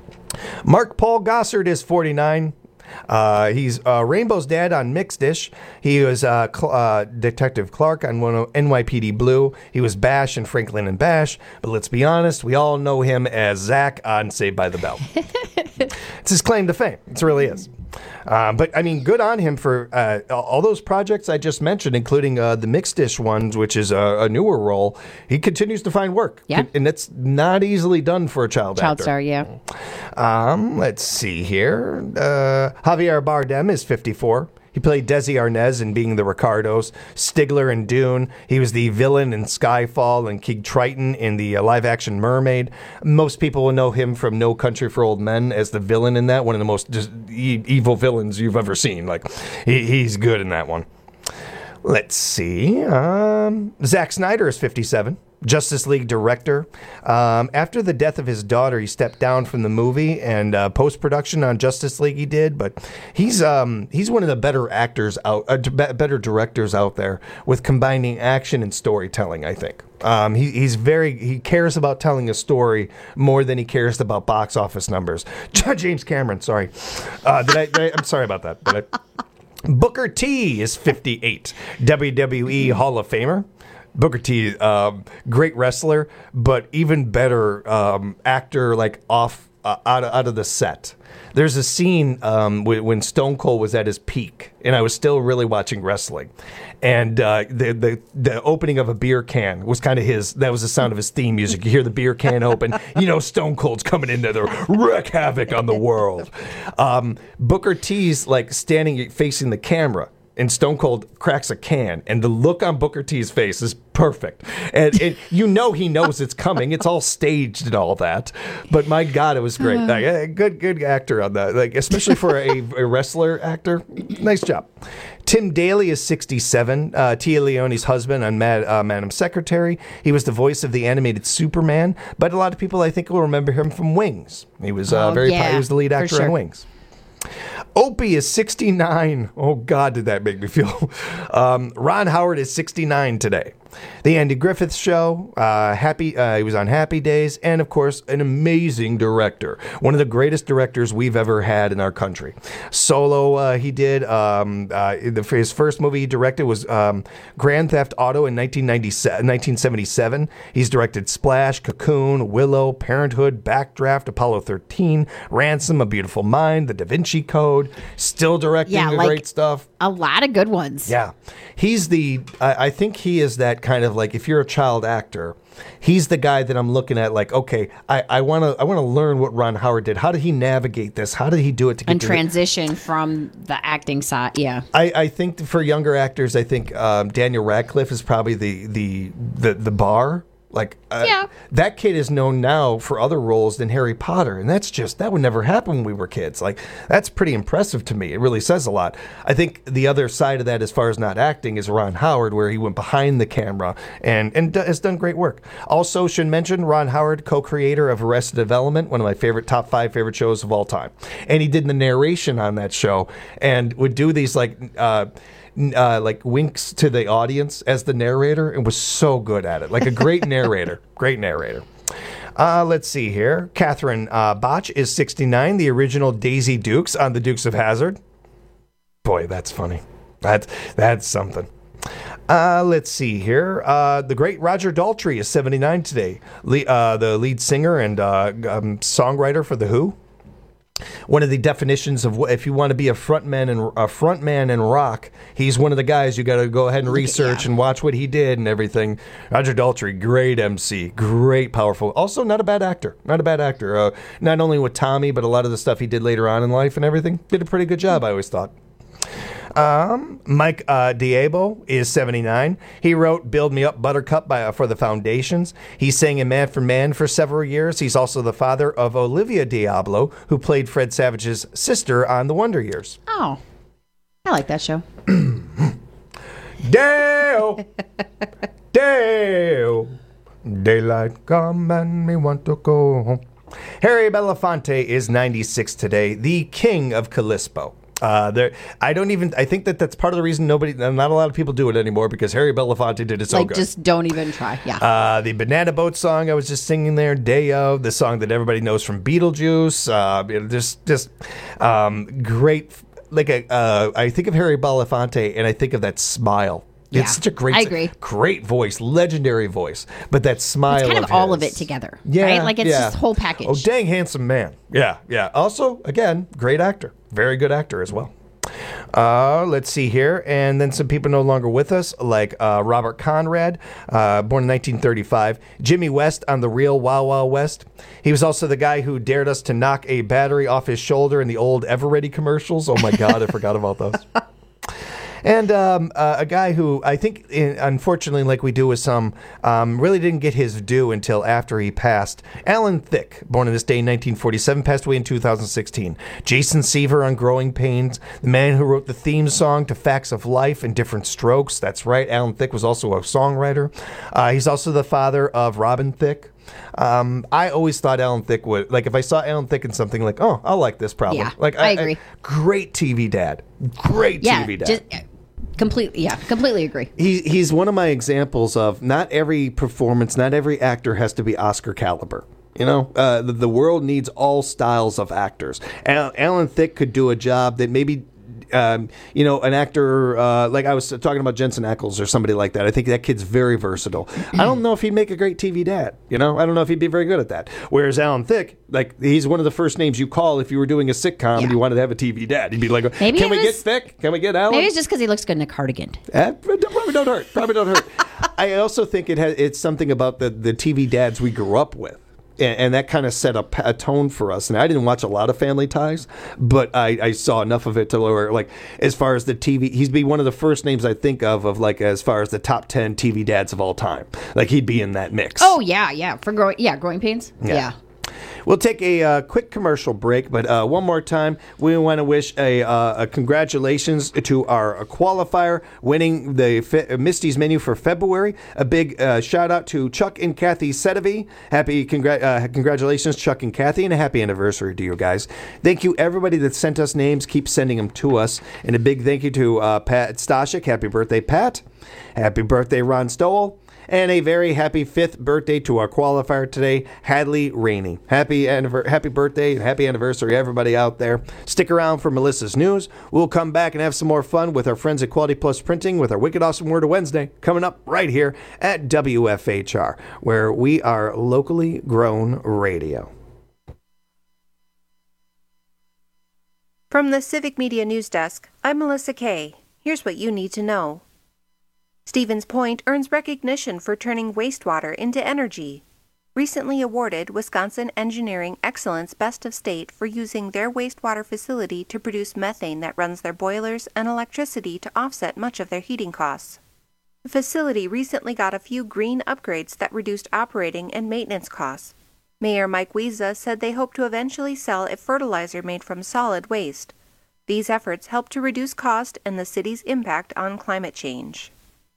Mark Paul Gossard is forty-nine. Uh, he's uh, Rainbow's dad on Mixed Dish. He was uh, Cl- uh, Detective Clark on one of N Y P D Blue. He was Bash in Franklin and Bash. But let's be honest, we all know him as Zach on Saved by the Bell. It's his claim to fame. It really is. Um, but, I mean, good on him for uh, all those projects I just mentioned, including uh, the Mixed Dish ones, which is a, a newer role. He continues to find work. Yeah. And it's not easily done for a child, Child actor. star, yeah. Um, let's see here. Uh, Javier Bardem is fifty-four. He played Desi Arnaz in Being the Ricardos, Stigler in Dune. He was the villain in Skyfall and King Triton in the uh, live-action Mermaid. Most people will know him from No Country for Old Men as the villain in that, one of the most just e- evil villains you've ever seen. Like, he, he's good in that one. Let's see. Um, Zack Snyder is fifty-seven. Justice League director. Um, after the death of his daughter, he stepped down from the movie and uh, post-production on Justice League he did, but he's um, he's one of the better actors out, uh, d- better directors out there with combining action and storytelling, I think. Um, he, he's very, he cares about telling a story more than he cares about box office numbers. James Cameron, sorry. Uh, did I, did I, I'm sorry about that. Did I? Booker T is fifty-eight, W W E Hall of Famer. Booker T, um, great wrestler, but even better um, actor, like off uh, out of, out of the set. There's a scene um, w- when Stone Cold was at his peak, and I was still really watching wrestling. And uh, the, the the opening of a beer can was kind of his, that was the sound of his theme music. You hear the beer can open, you know Stone Cold's coming in there to wreak havoc on the world. Um, Booker T's like standing facing the camera, and Stone Cold cracks a can, and the look on Booker T's face is perfect. And it, you know he knows it's coming. It's all staged and all that. But my God, it was great. Like, eh, good, good actor on that. Like, especially for a, a wrestler actor. Nice job. Tim Daly is sixty-seven. Uh, Tia Leone's husband on Mad, uh, Madam Secretary. He was the voice of the animated Superman. But a lot of people, I think, will remember him from Wings. He was uh, Oh, very. yeah, He was the lead for actor sure. on Wings. Opie is sixty-nine. Oh, God, did that make me feel. Um, Ron Howard is sixty-nine today. The Andy Griffith Show, uh, Happy. Uh, he was on Happy Days, and of course, an amazing director. One of the greatest directors we've ever had in our country. Solo, uh, he did. Um, uh, the, his first movie he directed was um, Grand Theft Auto in nineteen seventy-seven. He's directed Splash, Cocoon, Willow, Parenthood, Backdraft, Apollo thirteen, Ransom, A Beautiful Mind, The Da Vinci Code. Still directing Yeah, the like- great stuff. A lot of good ones. Yeah. He's the, I, I think he is that kind of like, if you're a child actor, he's the guy that I'm looking at like, okay, I, I want to I want to learn what Ron Howard did. How did he navigate this? How did he do it to get And to the- transition from the acting side. Yeah. I, I think for younger actors, I think um, Daniel Radcliffe is probably the the the, the bar. Like, uh, Yeah. that kid is known now for other roles than Harry Potter, and that's just, that would never happen when we were kids. Like, that's pretty impressive to me. It really says a lot. I think the other side of that, as far as not acting, is Ron Howard, where he went behind the camera and, and d- has done great work. Also, should mention Ron Howard, co-creator of Arrested Development, one of my favorite, top five favorite shows of all time. And he did the narration on that show and would do these, like, uh, Uh, like winks to the audience as the narrator, and was so good at it. Like a great narrator. Great narrator. Uh, let's see here. Catherine uh, Botch is sixty-nine, the original Daisy Dukes on The Dukes of Hazzard. Boy, that's funny. That's, that's something. Uh, let's see here. Uh, the great Roger Daltrey is seventy-nine today. Le- uh, the lead singer and uh, um, songwriter for The Who. One of the definitions of what, if you want to be a frontman and a frontman in rock, he's one of the guys you got to go ahead and research and watch what he did and everything. Roger Daltrey, great M C, great, powerful. Also, not a bad actor. Not a bad actor. Uh, not only with Tommy, but a lot of the stuff he did later on in life and everything. Did a pretty good job, I always thought. Um, Mike uh, Diabo is seventy-nine. He wrote "Build Me Up, Buttercup" by, uh, for the Foundations. He sang in Man for Man for several years. He's also the father of Olivia Diablo, who played Fred Savage's sister on The Wonder Years. Oh, I like that show. Dale, Dale, daylight come and me want to go home. Harry Belafonte is ninety-six today, the king of Callisto. Uh, there, I don't even. I think that that's part of the reason nobody, not a lot of people do it anymore, because Harry Belafonte did it so like, good. just don't even try. Yeah. Uh, the Banana Boat song I was just singing there, Day of, the song that everybody knows from Beetlejuice. Uh, you know, just, just um, great. Like a, uh, I think of Harry Belafonte and I think of that smile. Yeah, It's such a great, I agree. great voice, legendary voice. But that smile, It's kind of, of all of his- it together. Yeah, Right? Like, it's yeah. just the whole package. Oh, dang handsome man. Yeah, yeah. Also, again, great actor, very good actor as well. Uh, let's see here. And then some people no longer with us, like uh, Robert Conrad, uh, born in nineteen thirty-five. Jimmy West on The Real Wild Wild West. He was also the guy who dared us to knock a battery off his shoulder in the old Everready commercials. Oh, my God, I forgot about those. And um, uh, a guy who I think, in, unfortunately, like we do with some, um, really didn't get his due until after he passed. Alan Thicke, born on this day in nineteen forty-seven, passed away in two thousand sixteen. Jason Seaver on Growing Pains, the man who wrote the theme song to Facts of Life and Different Strokes. That's right, Alan Thicke was also a songwriter. Uh, he's also the father of Robin Thicke. Um, I always thought Alan Thicke would, like, if I saw Alan Thicke in something, like, oh, I'll like this probably. Yeah, like, I agree. great T V dad. Great yeah, T V dad. just, uh, completely. Yeah, completely agree. He, he's one of my examples of not every performance, not every actor has to be Oscar caliber. You know, uh, the, the world needs all styles of actors. Al, Alan Thicke could do a job that maybe think, um, you know, an actor, uh, like I was talking about Jensen Ackles or somebody like that. I think that kid's very versatile. I don't know if he'd make a great T V dad. You know, I don't know if he'd be very good at that. Whereas Alan Thicke, like, he's one of the first names you call if you were doing a sitcom yeah. and you wanted to have a T V dad. You'd be like, maybe can we was, get Thicke? Can we get Alan? Maybe it's just because he looks good in a cardigan. Uh, probably don't hurt. Probably don't hurt. I also think it has, it's something about the, the T V dads we grew up with. And, and that kind of set a, a tone for us. And I didn't watch a lot of Family Ties, but I, I saw enough of it to where, like, as far as the T V, he'd be one of the first names I think of, of like, as far as the top ten T V dads of all time. Like, he'd be in that mix. Oh, yeah, yeah. For growing, yeah, growing pains. Yeah. yeah. We'll take a uh, quick commercial break, but uh, one more time, we want to wish a, uh, a congratulations to our qualifier winning the Fe- Misty's menu for February. A big uh, shout out to Chuck and Kathy Sedevy. Happy congr- uh, congratulations, Chuck and Kathy, and a happy anniversary to you guys. Thank you, everybody that sent us names. Keep sending them to us. And a big thank you to uh, Pat Stashik. Happy birthday, Pat. Happy birthday, Ron Stowell. And a very happy fifth birthday to our qualifier today, Hadley Rainey. Happy anniver- happy birthday and happy anniversary, everybody out there. Stick around for Melissa's News. We'll come back and have some more fun with our friends at Quality Plus Printing with our Wicked Awesome Word of Wednesday coming up right here at W F H R, where we are locally grown radio. From the Civic Media News Desk, I'm Melissa Kay. Here's what you need to know. Stevens Point earns recognition for turning wastewater into energy. Recently awarded Wisconsin Engineering Excellence Best of State for using their wastewater facility to produce methane that runs their boilers and electricity to offset much of their heating costs. The facility recently got a few green upgrades that reduced operating and maintenance costs. Mayor Mike Wiesa said they hope to eventually sell a fertilizer made from solid waste. These efforts help to reduce cost and the city's impact on climate change.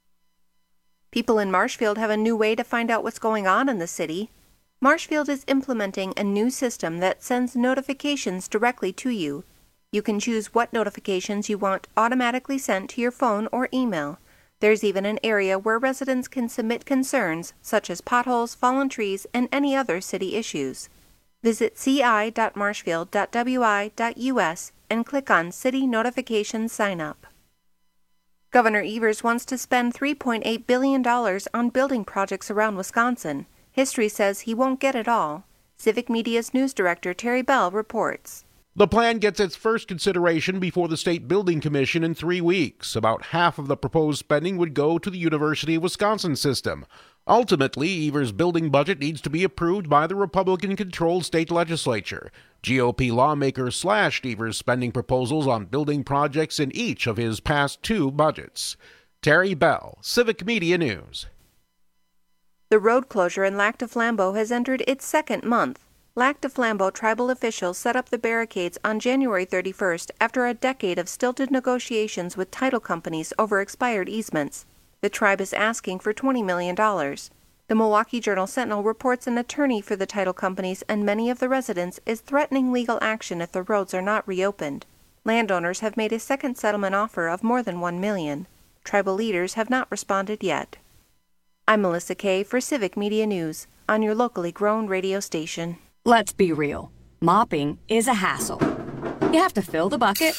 People in Marshfield have a new way to find out what's going on in the city. Marshfield is implementing a new system that sends notifications directly to you. You can choose what notifications you want automatically sent to your phone or email. There's even an area where residents can submit concerns, such as potholes, fallen trees, and any other city issues. Visit c i dot marshfield dot w i dot u s and click on City Notifications Sign Up. Governor Evers wants to spend three point eight billion dollars on building projects around Wisconsin. History says he won't get it all. Civic Media's news director Terry Bell reports. The plan gets its first consideration before the State Building Commission in three weeks. About half of the proposed spending would go to the University of Wisconsin system. Ultimately, Evers' building budget needs to be approved by the Republican-controlled state legislature. G O P lawmakers slashed Evers' spending proposals on building projects in each of his past two budgets. Terry Bell, Civic Media News. The road closure in Lac du Flambeau has entered its second month. Lac du Flambeau tribal officials set up the barricades on January thirty-first after a decade of stilted negotiations with title companies over expired easements. The tribe is asking for twenty million dollars. The Milwaukee Journal-Sentinel reports an attorney for the title companies and many of the residents is threatening legal action if the roads are not reopened. Landowners have made a second settlement offer of more than one million dollars. Tribal leaders have not responded yet. I'm Melissa Kay for Civic Media News on your locally grown radio station. Let's be real. Mopping is a hassle. You have to fill the bucket,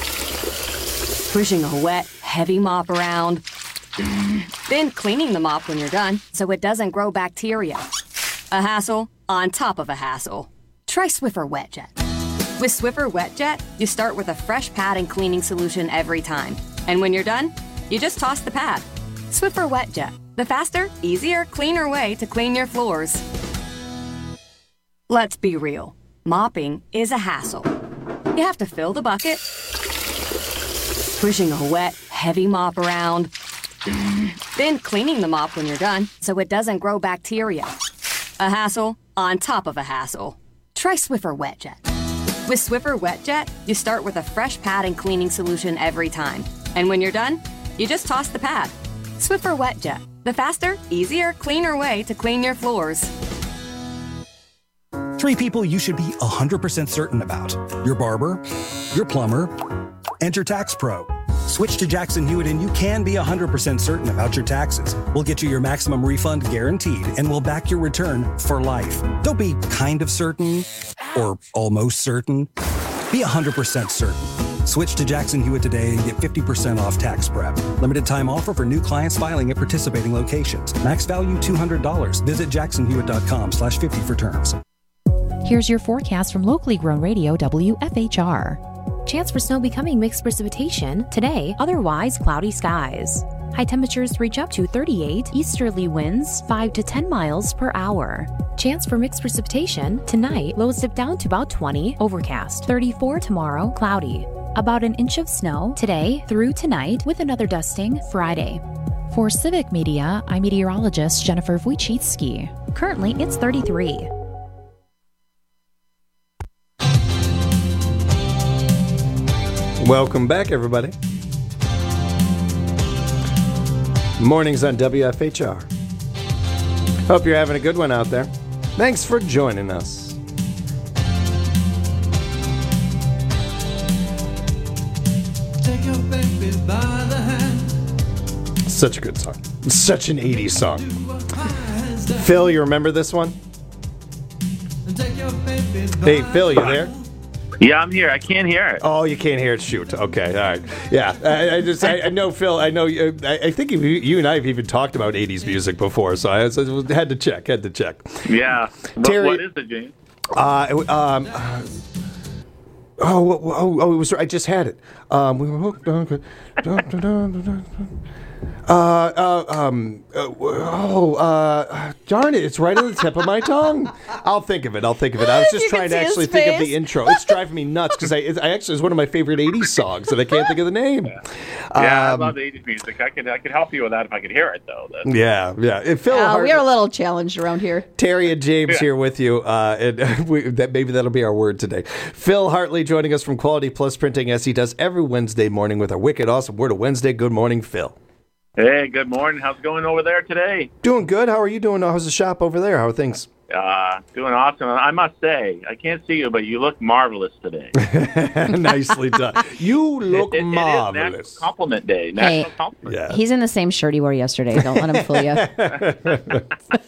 pushing a wet, heavy mop around, then cleaning the mop when you're done so it doesn't grow bacteria. A hassle on top of a hassle. Try Swiffer WetJet. With Swiffer WetJet, you start with a fresh pad and cleaning solution every time. And when you're done, you just toss the pad. Swiffer WetJet, the faster, easier, cleaner way to clean your floors. Let's be real. Mopping is a hassle. You have to fill the bucket, pushing a wet, heavy mop around, then cleaning the mop when you're done so it doesn't grow bacteria. A hassle on top of a hassle. Try Swiffer WetJet. With Swiffer WetJet, you start with a fresh pad and cleaning solution every time. And when you're done, you just toss the pad. Swiffer WetJet, the faster, easier, cleaner way to clean your floors. Three people you should be one hundred percent certain about. Your barber, your plumber, and your tax pro. Switch to Jackson Hewitt and you can be one hundred percent certain about your taxes. We'll get you your maximum refund guaranteed and we'll back your return for life. Don't be kind of certain or almost certain. Be one hundred percent certain. Switch to Jackson Hewitt today and get fifty percent off tax prep. Limited time offer for new clients filing at participating locations. Max value two hundred dollars. Visit jackson hewitt dot com slash fifty for terms. Here's your forecast from locally grown radio W F H R. Chance for snow becoming mixed precipitation today, otherwise cloudy skies. High temperatures reach up to thirty-eight, easterly winds five to ten miles per hour. Chance for mixed precipitation tonight, lows dip down to about twenty, overcast. thirty-four tomorrow, cloudy. About an inch of snow today through tonight, with another dusting Friday. For Civic Media, I'm meteorologist Jennifer Wojcicki. Currently, it's thirty-three. Welcome back, everybody. Mornings on W F H R. Hope you're having a good one out there. Thanks for joining us. Take your baby by the hand. Such a good song. Such an eighties song. Phil, you remember this one? Hey, Phil, you there? Yeah, I'm here. I can't hear it. Oh, you can't hear it. Shoot. Okay. All right. Yeah. I, I just, I, I know, Phil. I know. You, I, I think you, you and I have even talked about eighties music before, so I, so I had to check. Had to check. Yeah. What, Terry, what is it, James? Uh, um. Uh, oh, oh, oh, it was. I just had it. Um, we were hooked on. Uh, uh, um, uh, oh, uh, darn it, it's right on the tip of my tongue. I'll think of it, I'll think of it. I was just You trying can to see actually his think of face. the intro. It's driving me nuts because I, it, I actually, it's one of my favorite eighties songs and I can't think of the name. Yeah, Um, I love the eighties music. I could I could help you with that if I could hear it, though. That's- Yeah, yeah. If Phil Uh, Hart- we are a little challenged around here. Terry and James Yeah. here with you, uh, and we, that maybe that'll be our word today. Phil Hartley joining us from Quality Plus Printing, as he does every Wednesday morning with our wicked awesome word of Wednesday. Good morning, Phil. Hey, good morning. How's it going over there today? Doing good. How are you doing? How's the shop over there? How are things? Uh, doing awesome. I must say, I can't see you, but you look marvelous today. Nicely done. You look It- it- it is marvelous. National Compliment Day. National Hey. Compliment. Yeah. He's in the same shirt he wore yesterday. Don't let him fool you.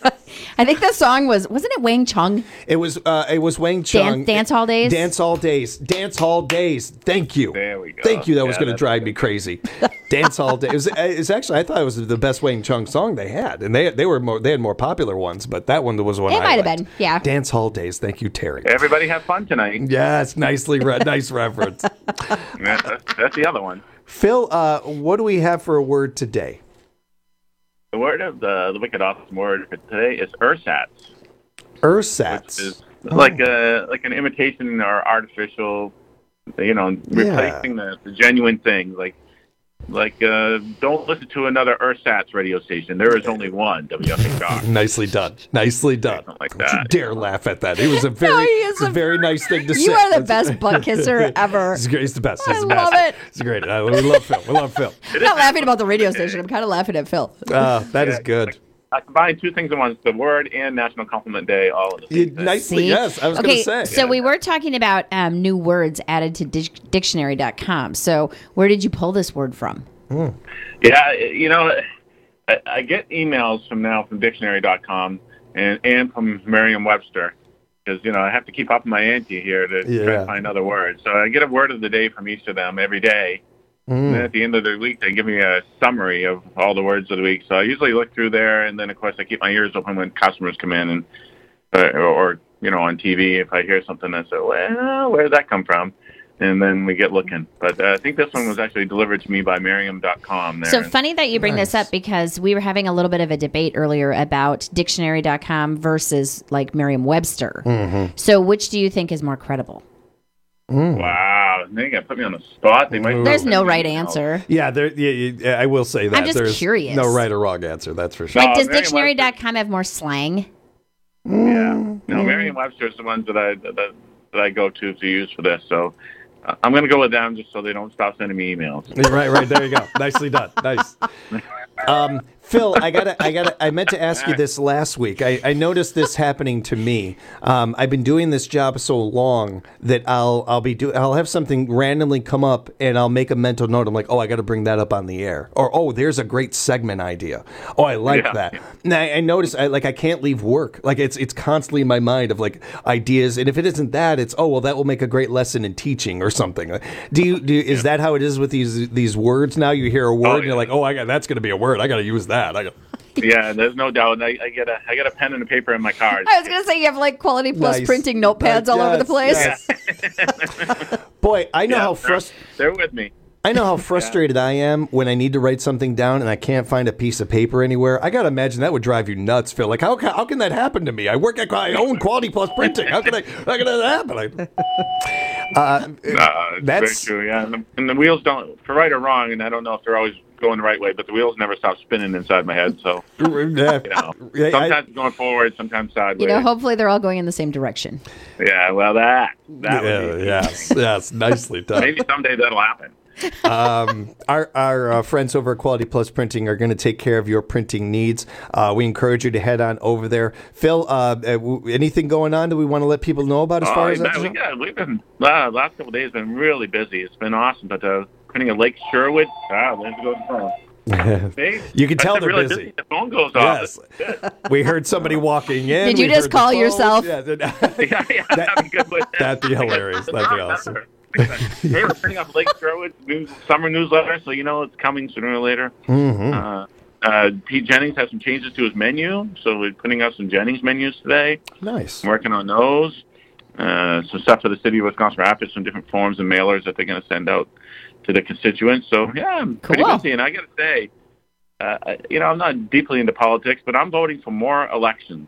I think the song was, wasn't it Wang Chung? It was uh, it was Wang Chung. Dance, dance Hall Days? Dance Hall Days. Dance Hall Days. Thank you. There we go. Thank you. That was Yeah, going to that's drive me crazy. Dance Hall Days. It was, it was actually, I thought it was the best Wang Chung song they had, and they they were more they had more popular ones, but that one was one It I might have liked. been, yeah. Dance Hall Days. Thank you, Terry. Everybody have fun tonight. Yes, nicely re- nice reference. That's, that's the other one. Phil, uh, what do we have for a word today? The word of the, the wicked awesome word for today is ersatz. Ersatz. Which is like a like an imitation or artificial, you know, replacing the, the genuine thing. Like like uh, don't listen to another ersatz radio station. There is only one W F H R. Nicely done. Nicely done. like Don't you that. dare laugh at that. It was a very, he is it's a a- very nice thing to say. You are the That's- best butt kisser ever. He's, great. He's the best. I He's the love best. it. He's great. I, we love Phil. We love Phil. I'm not laughing about the radio station. I'm kind of laughing at Phil. Uh, that is good. I combined two things at once: the word and National Compliment Day, all in the same day. Nicely, See? yes. I was okay, going to say. so we were talking about um, new words added to dic- dictionary dot com. So where did you pull this word from? Yeah, you know, I, I get emails from now from dictionary dot com and, and from Merriam-Webster because, you know, I have to keep up my ante here to try Yeah. to find other words. So I get a word of the day from each of them every day. And then at the end of the week, they give me a summary of all the words of the week. So I usually look through there, and then, of course, I keep my ears open when customers come in and uh, or, you know, on T V if I hear something I say, well, where did that come from? And then we get looking. But uh, I think this one was actually delivered to me by Merriam dot com. There. So funny that you bring this up because we were having a little bit of a debate earlier about dictionary dot com versus like Merriam-Webster. Mm-hmm. So which do you think is more credible? Wow, they got put me on the spot. They might. There's no right answer. Yeah, there. Yeah, yeah, I will say that. I'm just There's curious. no right or wrong answer. That's for sure. Like, does dictionary dot com have more slang? Yeah. No, Merriam-Webster is the ones that I that, that I go to to use for this. So uh, I'm going to go with them just so they don't stop sending me emails. Right, right. There you go. Nicely done. Nice. Um, Phil, I gotta, I gotta, I meant to ask you this last week. I, I noticed this happening to me. Um, I've been doing this job so long that I'll, I'll be do, I'll have something randomly come up, and I'll make a mental note. I'm like, oh, I got to bring that up on the air, or oh, there's a great segment idea. Oh, I like Yeah. that. And I, I notice, I, like, I can't leave work. Like, it's, it's constantly in my mind of like ideas, and if it isn't that, it's oh, well, that will make a great lesson in teaching or something. Do you, do you, is that how it is with these, these words? Now you hear a word, Oh, and you're like, oh, I got that's going to be a word. I got to use that. I got. Yeah, there's no doubt. I, I get a I get a pen and a paper in my car. I was going to say you have like Quality Plus Nice. printing notepads all over the place. Yes. Boy, I know Yeah, how they're- frust- They're with me. I know how frustrated I am when I need to write something down and I can't find a piece of paper anywhere. I got to imagine that would drive you nuts, Phil. Like, how, ca- how can that happen to me? I work at, I own Quality Plus Printing. How can I, how can that happen? I, uh, Uh, it's that's very true. Yeah, and the, and the wheels don't, for right or wrong, and I don't know if they're always going the right way, but the wheels never stop spinning inside my head. So, yeah. you know, sometimes going forward, sometimes sideways. You know, hopefully they're all going in the same direction. Yeah, well, that that yeah, would be yes, yes, nicely done. maybe someday that'll happen. um, our our uh, friends over at Quality Plus Printing are going to take care of your printing needs. Uh, we encourage you to head on over there. Phil, uh, uh, w- anything going on that we want to let people know about as far Oh, as man, that? we got, we've been uh, last couple of days been really busy. It's been awesome, but uh, printing at Lake Sherwood. Ah, let's go to the phone. See? You can tell That's they're really busy. The phone goes off. Yes. We heard somebody walking in. Did you We just heard the call phone. yourself? Yeah, th- yeah, yeah, that'd be good. With that'd be hilarious. That'd be awesome. Hey, we're printing up Lake Sherwood news, summer newsletter, so you know it's coming sooner or later. Mm-hmm. Uh, uh, Pete Jennings has some changes to his menu, so we're putting out some Jennings menus today. Nice. I'm working on those. Uh, some stuff for the city of Wisconsin Rapids, some different forms and mailers that they're going to send out to the constituents. So, yeah, I'm pretty Cool. busy. And I got to say, uh, I- you know, I'm not deeply into politics, but I'm voting for more elections.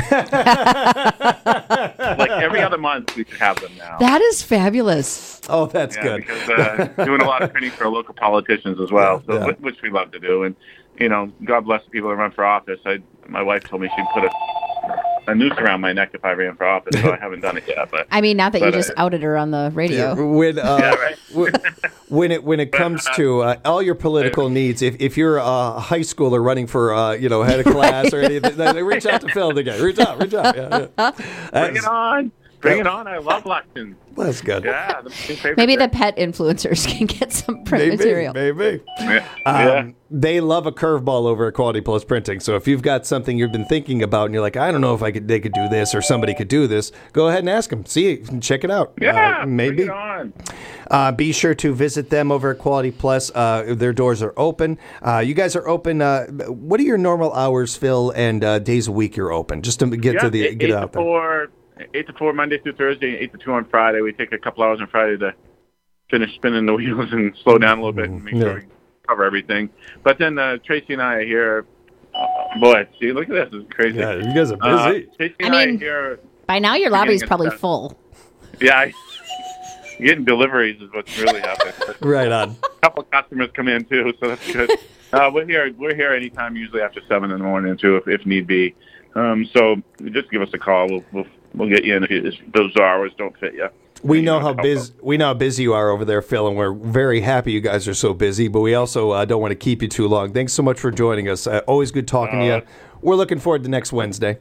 Like every other month, we should have them now. That is fabulous. Oh, that's Yeah, good. because uh, doing a lot of printing for local politicians as well, so, Yeah. wh- which we love to do. And, you know, God bless the people that run for office. I, my wife told me she'd put a, a noose around my neck if I ran for office, so I haven't done it yet. But I mean, not that you but, just uh, outed her on the radio. When uh, Yeah, right. w- when it when it comes to uh, all your political needs, if if you're a high schooler running for uh, you know head of class or anything, then reach out to Phil again. Reach out, reach out. Yeah, yeah. Bring That's, it on. Bring it on. I love elections. that's good. Yeah. The favorite Maybe the thing. pet influencers can get some print Maybe, material. maybe. Yeah. Um, They love a curveball over at Quality Plus Printing. So if you've got something you've been thinking about and you're like, I don't know if I could, they could do this or somebody could do this, go ahead and ask them. See it, check it out. Yeah. Uh, maybe. Bring it on. Uh, be sure to visit them over at Quality Plus. Uh, their doors are open. Uh, you guys are open. Uh, what are your normal hours, Phil, and uh, days a week you're open? Just to get yeah, to the eight, get eight out to there. four, eight to four Monday through Thursday, eight to two on Friday. We take a couple hours on Friday to finish spinning the wheels and slow down a little bit and make Yeah. sure we cover everything. But then uh, Tracy and I are here. Uh, boy, see, look at this. This is crazy. Yeah, you guys are Uh, busy. Tracy I and I, mean- are here. By now, your We're lobby's getting probably it done. full. Yeah, I, getting deliveries is what's really happening. Right on. A couple of customers come in too, so that's good. Uh, we're here. We're here anytime, usually after seven in the morning too, if, if need be. Um, so just give us a call. We'll we'll, we'll get you in if, you, if those hours don't fit you. We You know know, how help busy we know how busy you are over there, Phil, and we're very happy you guys are so busy. But we also uh, don't want to keep you too long. Thanks so much for joining us. Uh, always good talking to Uh, you. We're looking forward to next Wednesday.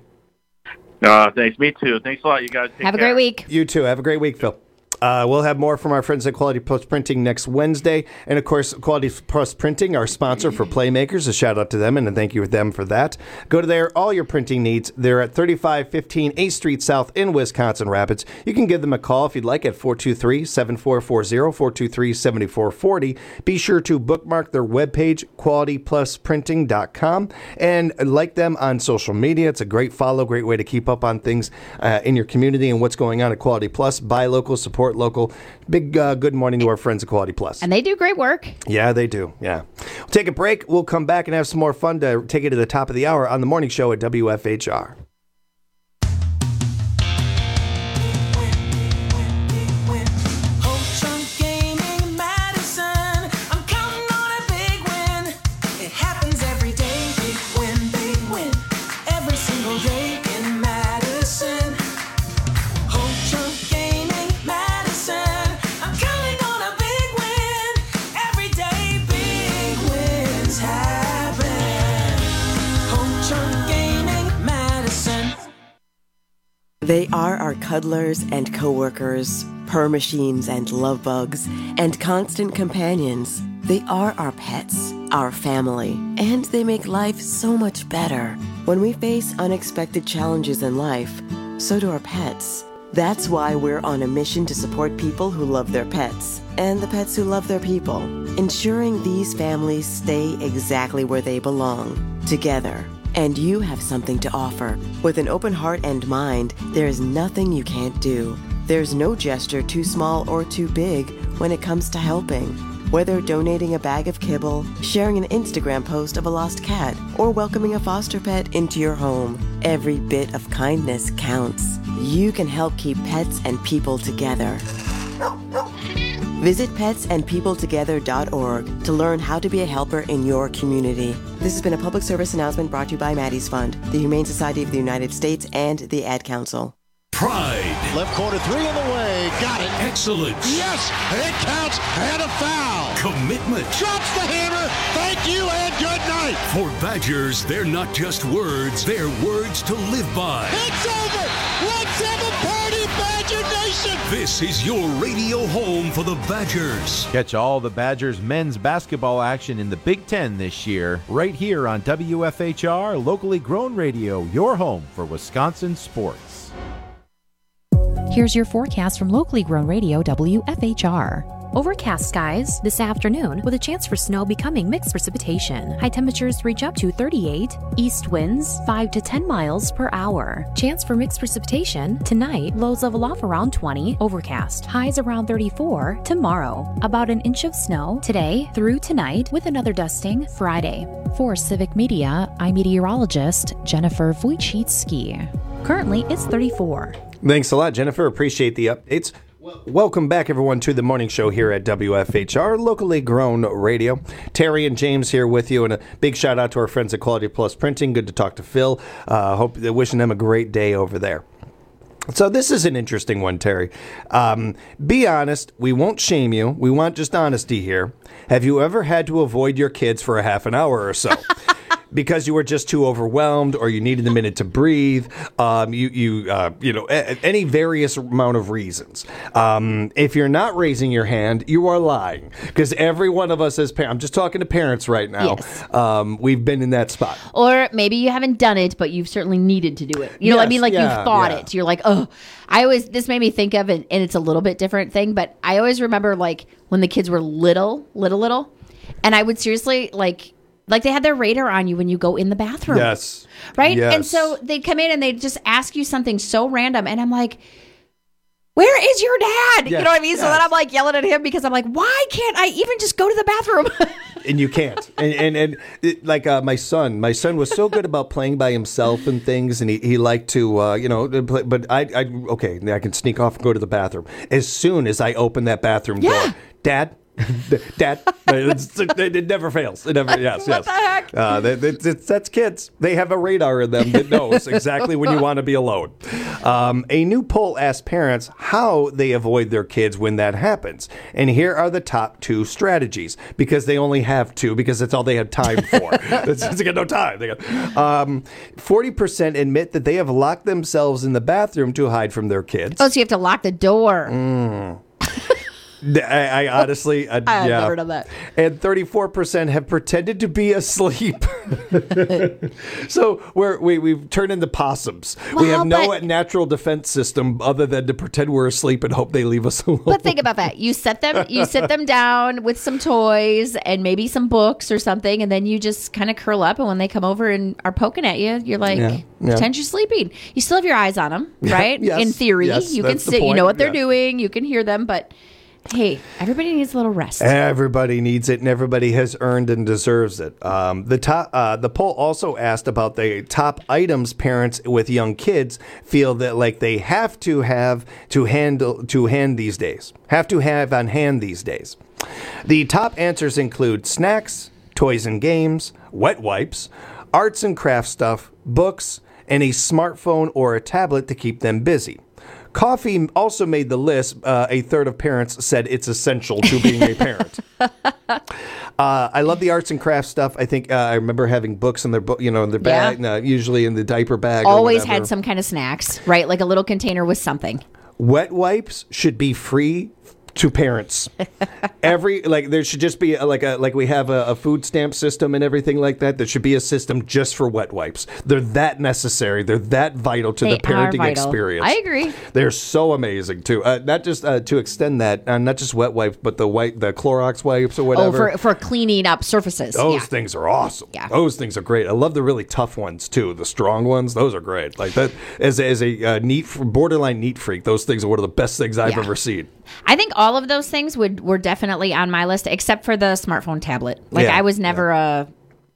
Uh, thanks. Me too. Thanks a lot, you guys. Take Have a care. great week. You too. Have a great week, Phil. Uh, we'll have more from our friends at Quality Plus Printing next Wednesday. And, of course, Quality Plus Printing, our sponsor for Playmakers. A shout-out to them, and a thank you to them for that. Go to there, all your printing needs. They're at thirty-five fifteen eighth Street South in Wisconsin Rapids. You can give them a call if you'd like at four two three, seven four four zero, four two three, seven four four zero. Be sure to bookmark their webpage, quality plus printing dot com, and like them on social media. It's a great follow, great way to keep up on things uh, in your community and what's going on at Quality Plus. Buy local, support local. Big uh, good morning to our friends at Quality Plus. And they do great work. Yeah, they do. Yeah. We'll take a break. We'll come back and have some more fun to take it to the top of the hour on the morning show at W F H R. They are our cuddlers and coworkers, purr machines and love bugs, and constant companions. They are our pets, our family, and they make life so much better. When we face unexpected challenges in life, so do our pets. That's why we're on a mission to support people who love their pets and the pets who love their people, ensuring these families stay exactly where they belong, together. And you have something to offer. With an open heart and mind, there is nothing you can't do. There's no gesture too small or too big when it comes to helping. Whether donating a bag of kibble, sharing an Instagram post of a lost cat, or welcoming a foster pet into your home, every bit of kindness counts. You can help keep pets and people together. Visit pets and people together dot org to learn how to be a helper in your community. This has been a public service announcement brought to you by Maddie's Fund, the Humane Society of the United States, and the Ad Council. Pride. Left corner three in the way. Got it. Excellence. Yes, it counts. And a foul. Commitment. Drops the hammer. Thank you and good night. For Badgers, they're not just words, they're words to live by. It's over. Let's have a party, Badger Nation. This is your radio home for the Badgers. Catch all the Badgers men's basketball action in the Big Ten this year, right here on W F H R, locally grown radio, your home for Wisconsin sports. Here's your forecast from locally grown radio W F H R. Overcast skies this afternoon with a chance for snow becoming mixed precipitation. High temperatures reach up to thirty-eight. East winds five to ten miles per hour. Chance for mixed precipitation tonight. Lows level off around twenty. Overcast. Highs around thirty-four. Tomorrow, about an inch of snow today through tonight with another dusting Friday. For Civic Media, I'm meteorologist Jennifer Wojcicki. Currently, it's thirty-four. Thanks a lot, Jennifer. Appreciate the updates. Welcome back, everyone, to the morning show here at W F H R, locally grown radio. Terry and James here with you, and a big shout out to our friends at Quality Plus Printing. Good to talk to Phil. Uh, hope they're wishing them a great day over there. So this is an interesting one, Terry. Um, be honest. We won't shame you. We want just honesty here. Have you ever had to avoid your kids for a half an hour or so? Because you were just too overwhelmed, or you needed a minute to breathe, um, you you uh, you know a- any various amount of reasons. Um, if you're not raising your hand, you are lying. Because every one of us as parents, I'm just talking to parents right now. Yes. Um, we've been in that spot. Or maybe you haven't done it, but you've certainly needed to do it. You know what I Yes, mean? Like yeah, you've thought yeah. it. You're like, oh, I always, this made me think of, and, and it's a little bit different thing, but I always remember like when the kids were little, little, little, and I would seriously like, Like they had their radar on you when you go in the bathroom. Yes. Right? Yes. And so they'd come in and they'd just ask you something so random. And I'm like, where is your dad? Yes, You know what I mean? So yes. then I'm like yelling at him because I'm like, why can't I even just go to the bathroom? And you can't. And and, and it, like uh, my son, my son was so good about playing by himself and things, and he, he liked to, uh, you know, play, but I, I, okay, I can sneak off and go to the bathroom. As soon as I open that bathroom Yeah. door, Dad, Dad, it's, it, it never fails. It never, yes, yes. What the heck? Uh, they, they, it's, that's kids. They have a radar in them that knows exactly when you want to be alone. Um, a new poll asked parents how they avoid their kids when that happens. And here are the top two strategies, because they only have two, because that's all they have time for. It's, it's, they got no time. They got, um, forty percent admit that they have locked themselves in the bathroom to hide from their kids. Oh, so you have to lock the door. Mm. I, I honestly, I, I've yeah. never done that. And thirty-four percent have pretended to be asleep. So we're, we, we've turned into possums. we Well, have no but- natural defense system other than to pretend we're asleep and hope they leave us alone. But think about that. You set them you sit them down with some toys and maybe some books or something, and then you just kind of curl up, and when they come over and are poking at you, you're like, Yeah, yeah. pretend you're sleeping. You still have your eyes on them, right? Yes, In theory, yes, you can that's the sit, you point, know what they're yeah. doing, you can hear them, but hey, everybody needs a little rest. Everybody needs it, and everybody has earned and deserves it. Um, the top, uh, the poll also asked about the top items parents with young kids feel that like they have to have to handle to hand these days, have to have on hand these days. The top answers include snacks, toys and games, wet wipes, arts and craft stuff, books, and a smartphone or a tablet to keep them busy. Coffee also made the list. Uh, a third of parents said it's essential to being a parent. uh, I love the arts and crafts stuff. I think uh, I remember having books in their book, you know, in their bag, Yeah. uh, usually in the diaper bag. or Always whatever. had some kind of snacks, right? Like a little container with something. Wet wipes should be free to parents. Every like there should just be a, like a like we have a, a food stamp system and everything like that. There should be a system just for wet wipes. They're that necessary. They're that vital to They the parenting are vital. experience. I agree. They're so amazing too. Uh, not just uh, to extend that, uh, not just wet wipes, but the white the Clorox wipes or Oh, whatever. for for cleaning up surfaces. Those yeah. things are awesome. Yeah. Those things are great. I love the really tough ones too. The strong ones, those are great. Like that as a, as a uh, neat borderline neat freak, those things are one of the best things I've Yeah. ever seen. I think all of those things would were definitely on my list, except for the smartphone tablet. Like Yeah, I was never a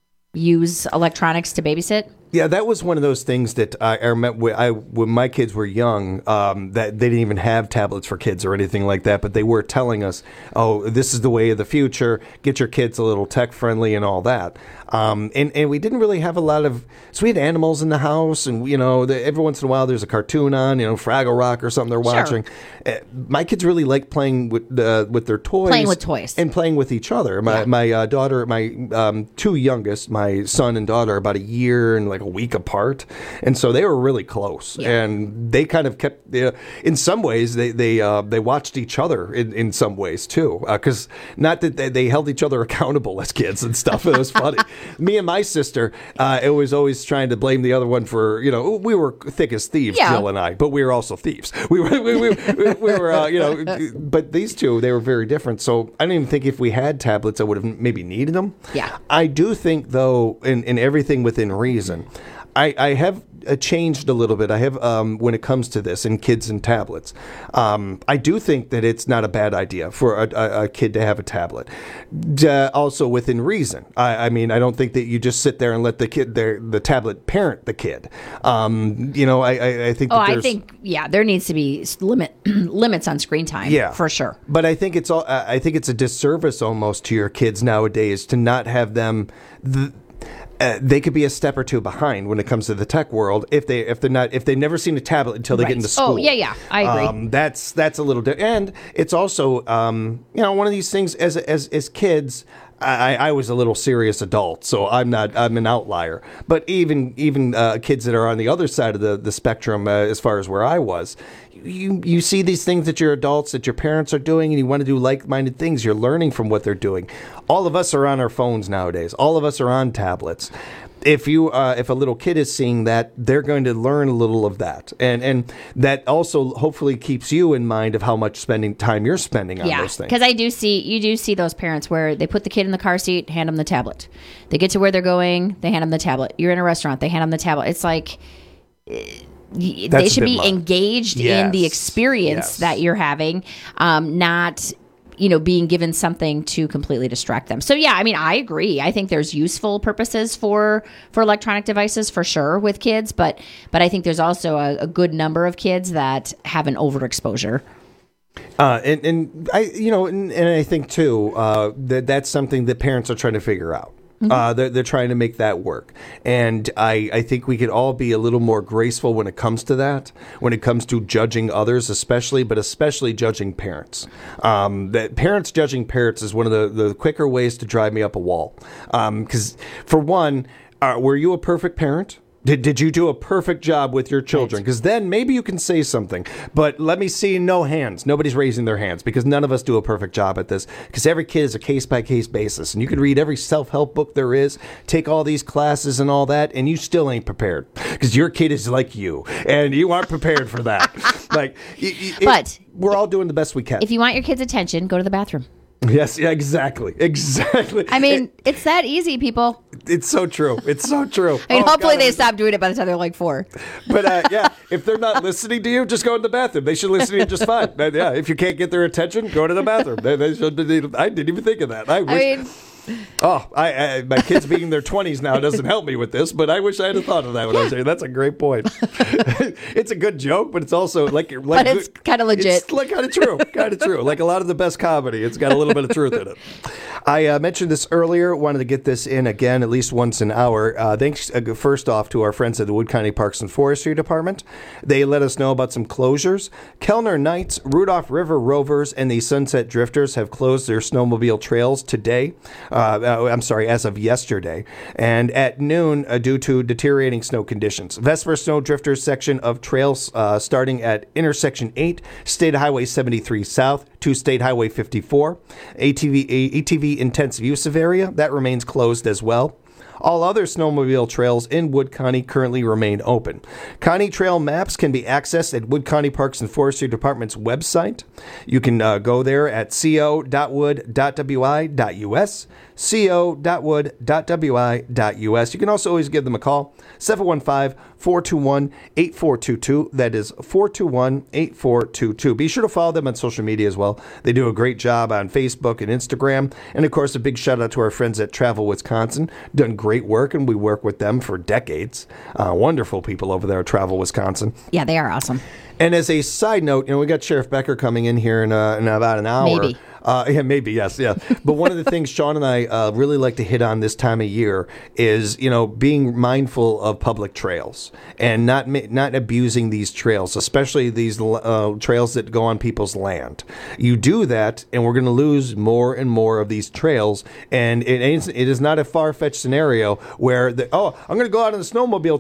use electronics to babysit. Yeah, that was one of those things that I, I remember when, I, when my kids were young, um, that they didn't even have tablets for kids or anything like that, but they were telling us, oh, this is the way of the future. Get your kids a little tech friendly and all that. Um, and, and we didn't really have a lot of, so we had animals in the house and, you know, the, every once in a while there's a cartoon on, you know, Fraggle Rock or something they're Sure. watching. Uh, my kids really like playing with uh, with their toys. Playing with toys. And playing with each other. My, my uh, daughter, my um, two youngest, my son and daughter, are about a year and like a week apart. And so they were really close. And they kind of kept, uh, in some ways, they they uh, they watched each other in, in some ways too. Because not that they, they held each other accountable as kids and stuff. It was funny. Me and my sister, uh, it was always trying to blame the other one for, you know, we were thick as thieves, Yeah. Jill and I, but we were also thieves. We were, we, we, we, we were, uh, you know, but these two, they were very different. So I don't even think if we had tablets, I would have maybe needed them. Yeah. I do think, though, in, in everything within reason, I, I have uh, changed a little bit. I have, um, when it comes to this and kids and tablets, um, I do think that it's not a bad idea for a, a, a kid to have a tablet. D- uh, also within reason. I, I mean, I don't think that you just sit there and let the kid, their, the tablet parent the kid. Um, you know, I, I, I think Oh, that I there's- think yeah, there needs to be s- limit limits on screen time. Yeah, for sure. But I think it's all. uh, I think it's a disservice almost to your kids nowadays to not have them. The, uh, they could be a step or two behind when it comes to the tech world if they if they're not if they've never seen a tablet until they Right. get into Oh, school. yeah, yeah, I agree. Um, that's that's a little di- and it's also um, you know one of these things as as as kids. I, I was a little serious adult, so I'm not. I'm an outlier. But even even uh, kids that are on the other side of the the spectrum, uh, as far as where I was, you you see these things that your adults, that your parents are doing, and you want to do like-minded things. You're learning from what they're doing. All of us are on our phones nowadays. All of us are on tablets. If you uh, if a little kid is seeing that, they're going to learn a little of that, and and that also hopefully keeps you in mind of how much spending time you're spending on Yeah, those things. because I do see you do see those parents where they put the kid in the car seat, hand them the tablet. They get to where they're going, they hand them the tablet. You're in a restaurant, they hand them the tablet. It's like eh, y- That's they a should bit be much. engaged in the Yes. experience Yes. that you're having, um, not you know being given something to completely distract them. So yeah, I mean I agree. I think there's useful purposes for for electronic devices for sure with kids, but but I think there's also a, a good number of kids that have an overexposure. Uh, and, and I, you know, and, and I think too uh, that that's something that parents are trying to figure out. Mhm. Uh, they're, they're trying to make that work. And I, I think we could all be a little more graceful when it comes to that, when it comes to judging others, especially, but especially judging parents. Um, that parents judging parents is one of the, the quicker ways to drive me up a wall. Because, for one, uh, were you a perfect parent? Did, did you do a perfect job with your children? Because then maybe you can say something. But let me see no hands. Nobody's raising their hands because none of us do a perfect job at this. Because every kid is a case-by-case basis. And you can read every self-help book there is, take all these classes and all that, and you still ain't prepared. Because your kid is like you. And you aren't prepared for that. Like, y- y- it- But we're all doing the best we can. If you want your kids' attention, go to the bathroom. Yes, yeah, exactly. Exactly. I mean, it's that easy, people. It's so true. It's so true. I mean, Oh, hopefully God, they stop doing it by the time they're like four. But uh, yeah, if they're not listening to you, just go in the bathroom. They should listen to you just fine. Uh, yeah, if you can't get their attention, go to the bathroom. They, they should, I didn't even think of that. I, wish, I mean, oh, I, I, my kids being in their twenties now doesn't help me with this, but I wish I had thought of that when I was here. That's a great point. It's a good joke, but it's also like, like but it's kind of legit. It's like kind of true, kind of true. Like a lot of the best comedy, it's got a little bit of truth in it. I uh, mentioned this earlier. Wanted to get this in again at least once an hour. Uh, thanks uh, first off to our friends at the Wood County Parks and Forestry Department. They let us know about some closures. Kellner Knights, Rudolph River Rovers, and the Sunset Drifters have closed their snowmobile trails today. Uh, uh, I'm sorry, as of yesterday. And at noon, uh, due to deteriorating snow conditions. Vesper Snow Drifters section of trails uh, starting at intersection eight, State Highway seventy-three South to State Highway fifty-four. A T V, A T V intensive use of area, that remains closed as well. All other snowmobile trails in Wood County currently remain open. County trail maps can be accessed at Wood County Parks and Forestry Department's website. You can uh, go there at co dot wood dot w i dot u s, co dot wood dot w i dot u s. You can also always give them a call, seven one five, four two one, eight four two two. That is four two one, eight four two two. Be sure to follow them on social media as well. They do a great job on Facebook and Instagram. And, of course, a big shout-out to our friends at Travel Wisconsin. Done great work, and we work with them for decades. Uh, wonderful people over there at Travel Wisconsin. Yeah, they are awesome. And as a side note, you know, we got Sheriff Becker coming in here in, uh, in about an hour. Maybe. Uh, yeah, maybe, yes, yeah. But one of the things Sean and I uh, really like to hit on this time of year is, you know, being mindful of public trails and not ma- not abusing these trails, especially these uh, trails that go on people's land. You do that, and we're going to lose more and more of these trails. And it, ain't, it is not a far-fetched scenario where, the, oh, I'm going to go out on the snowmobile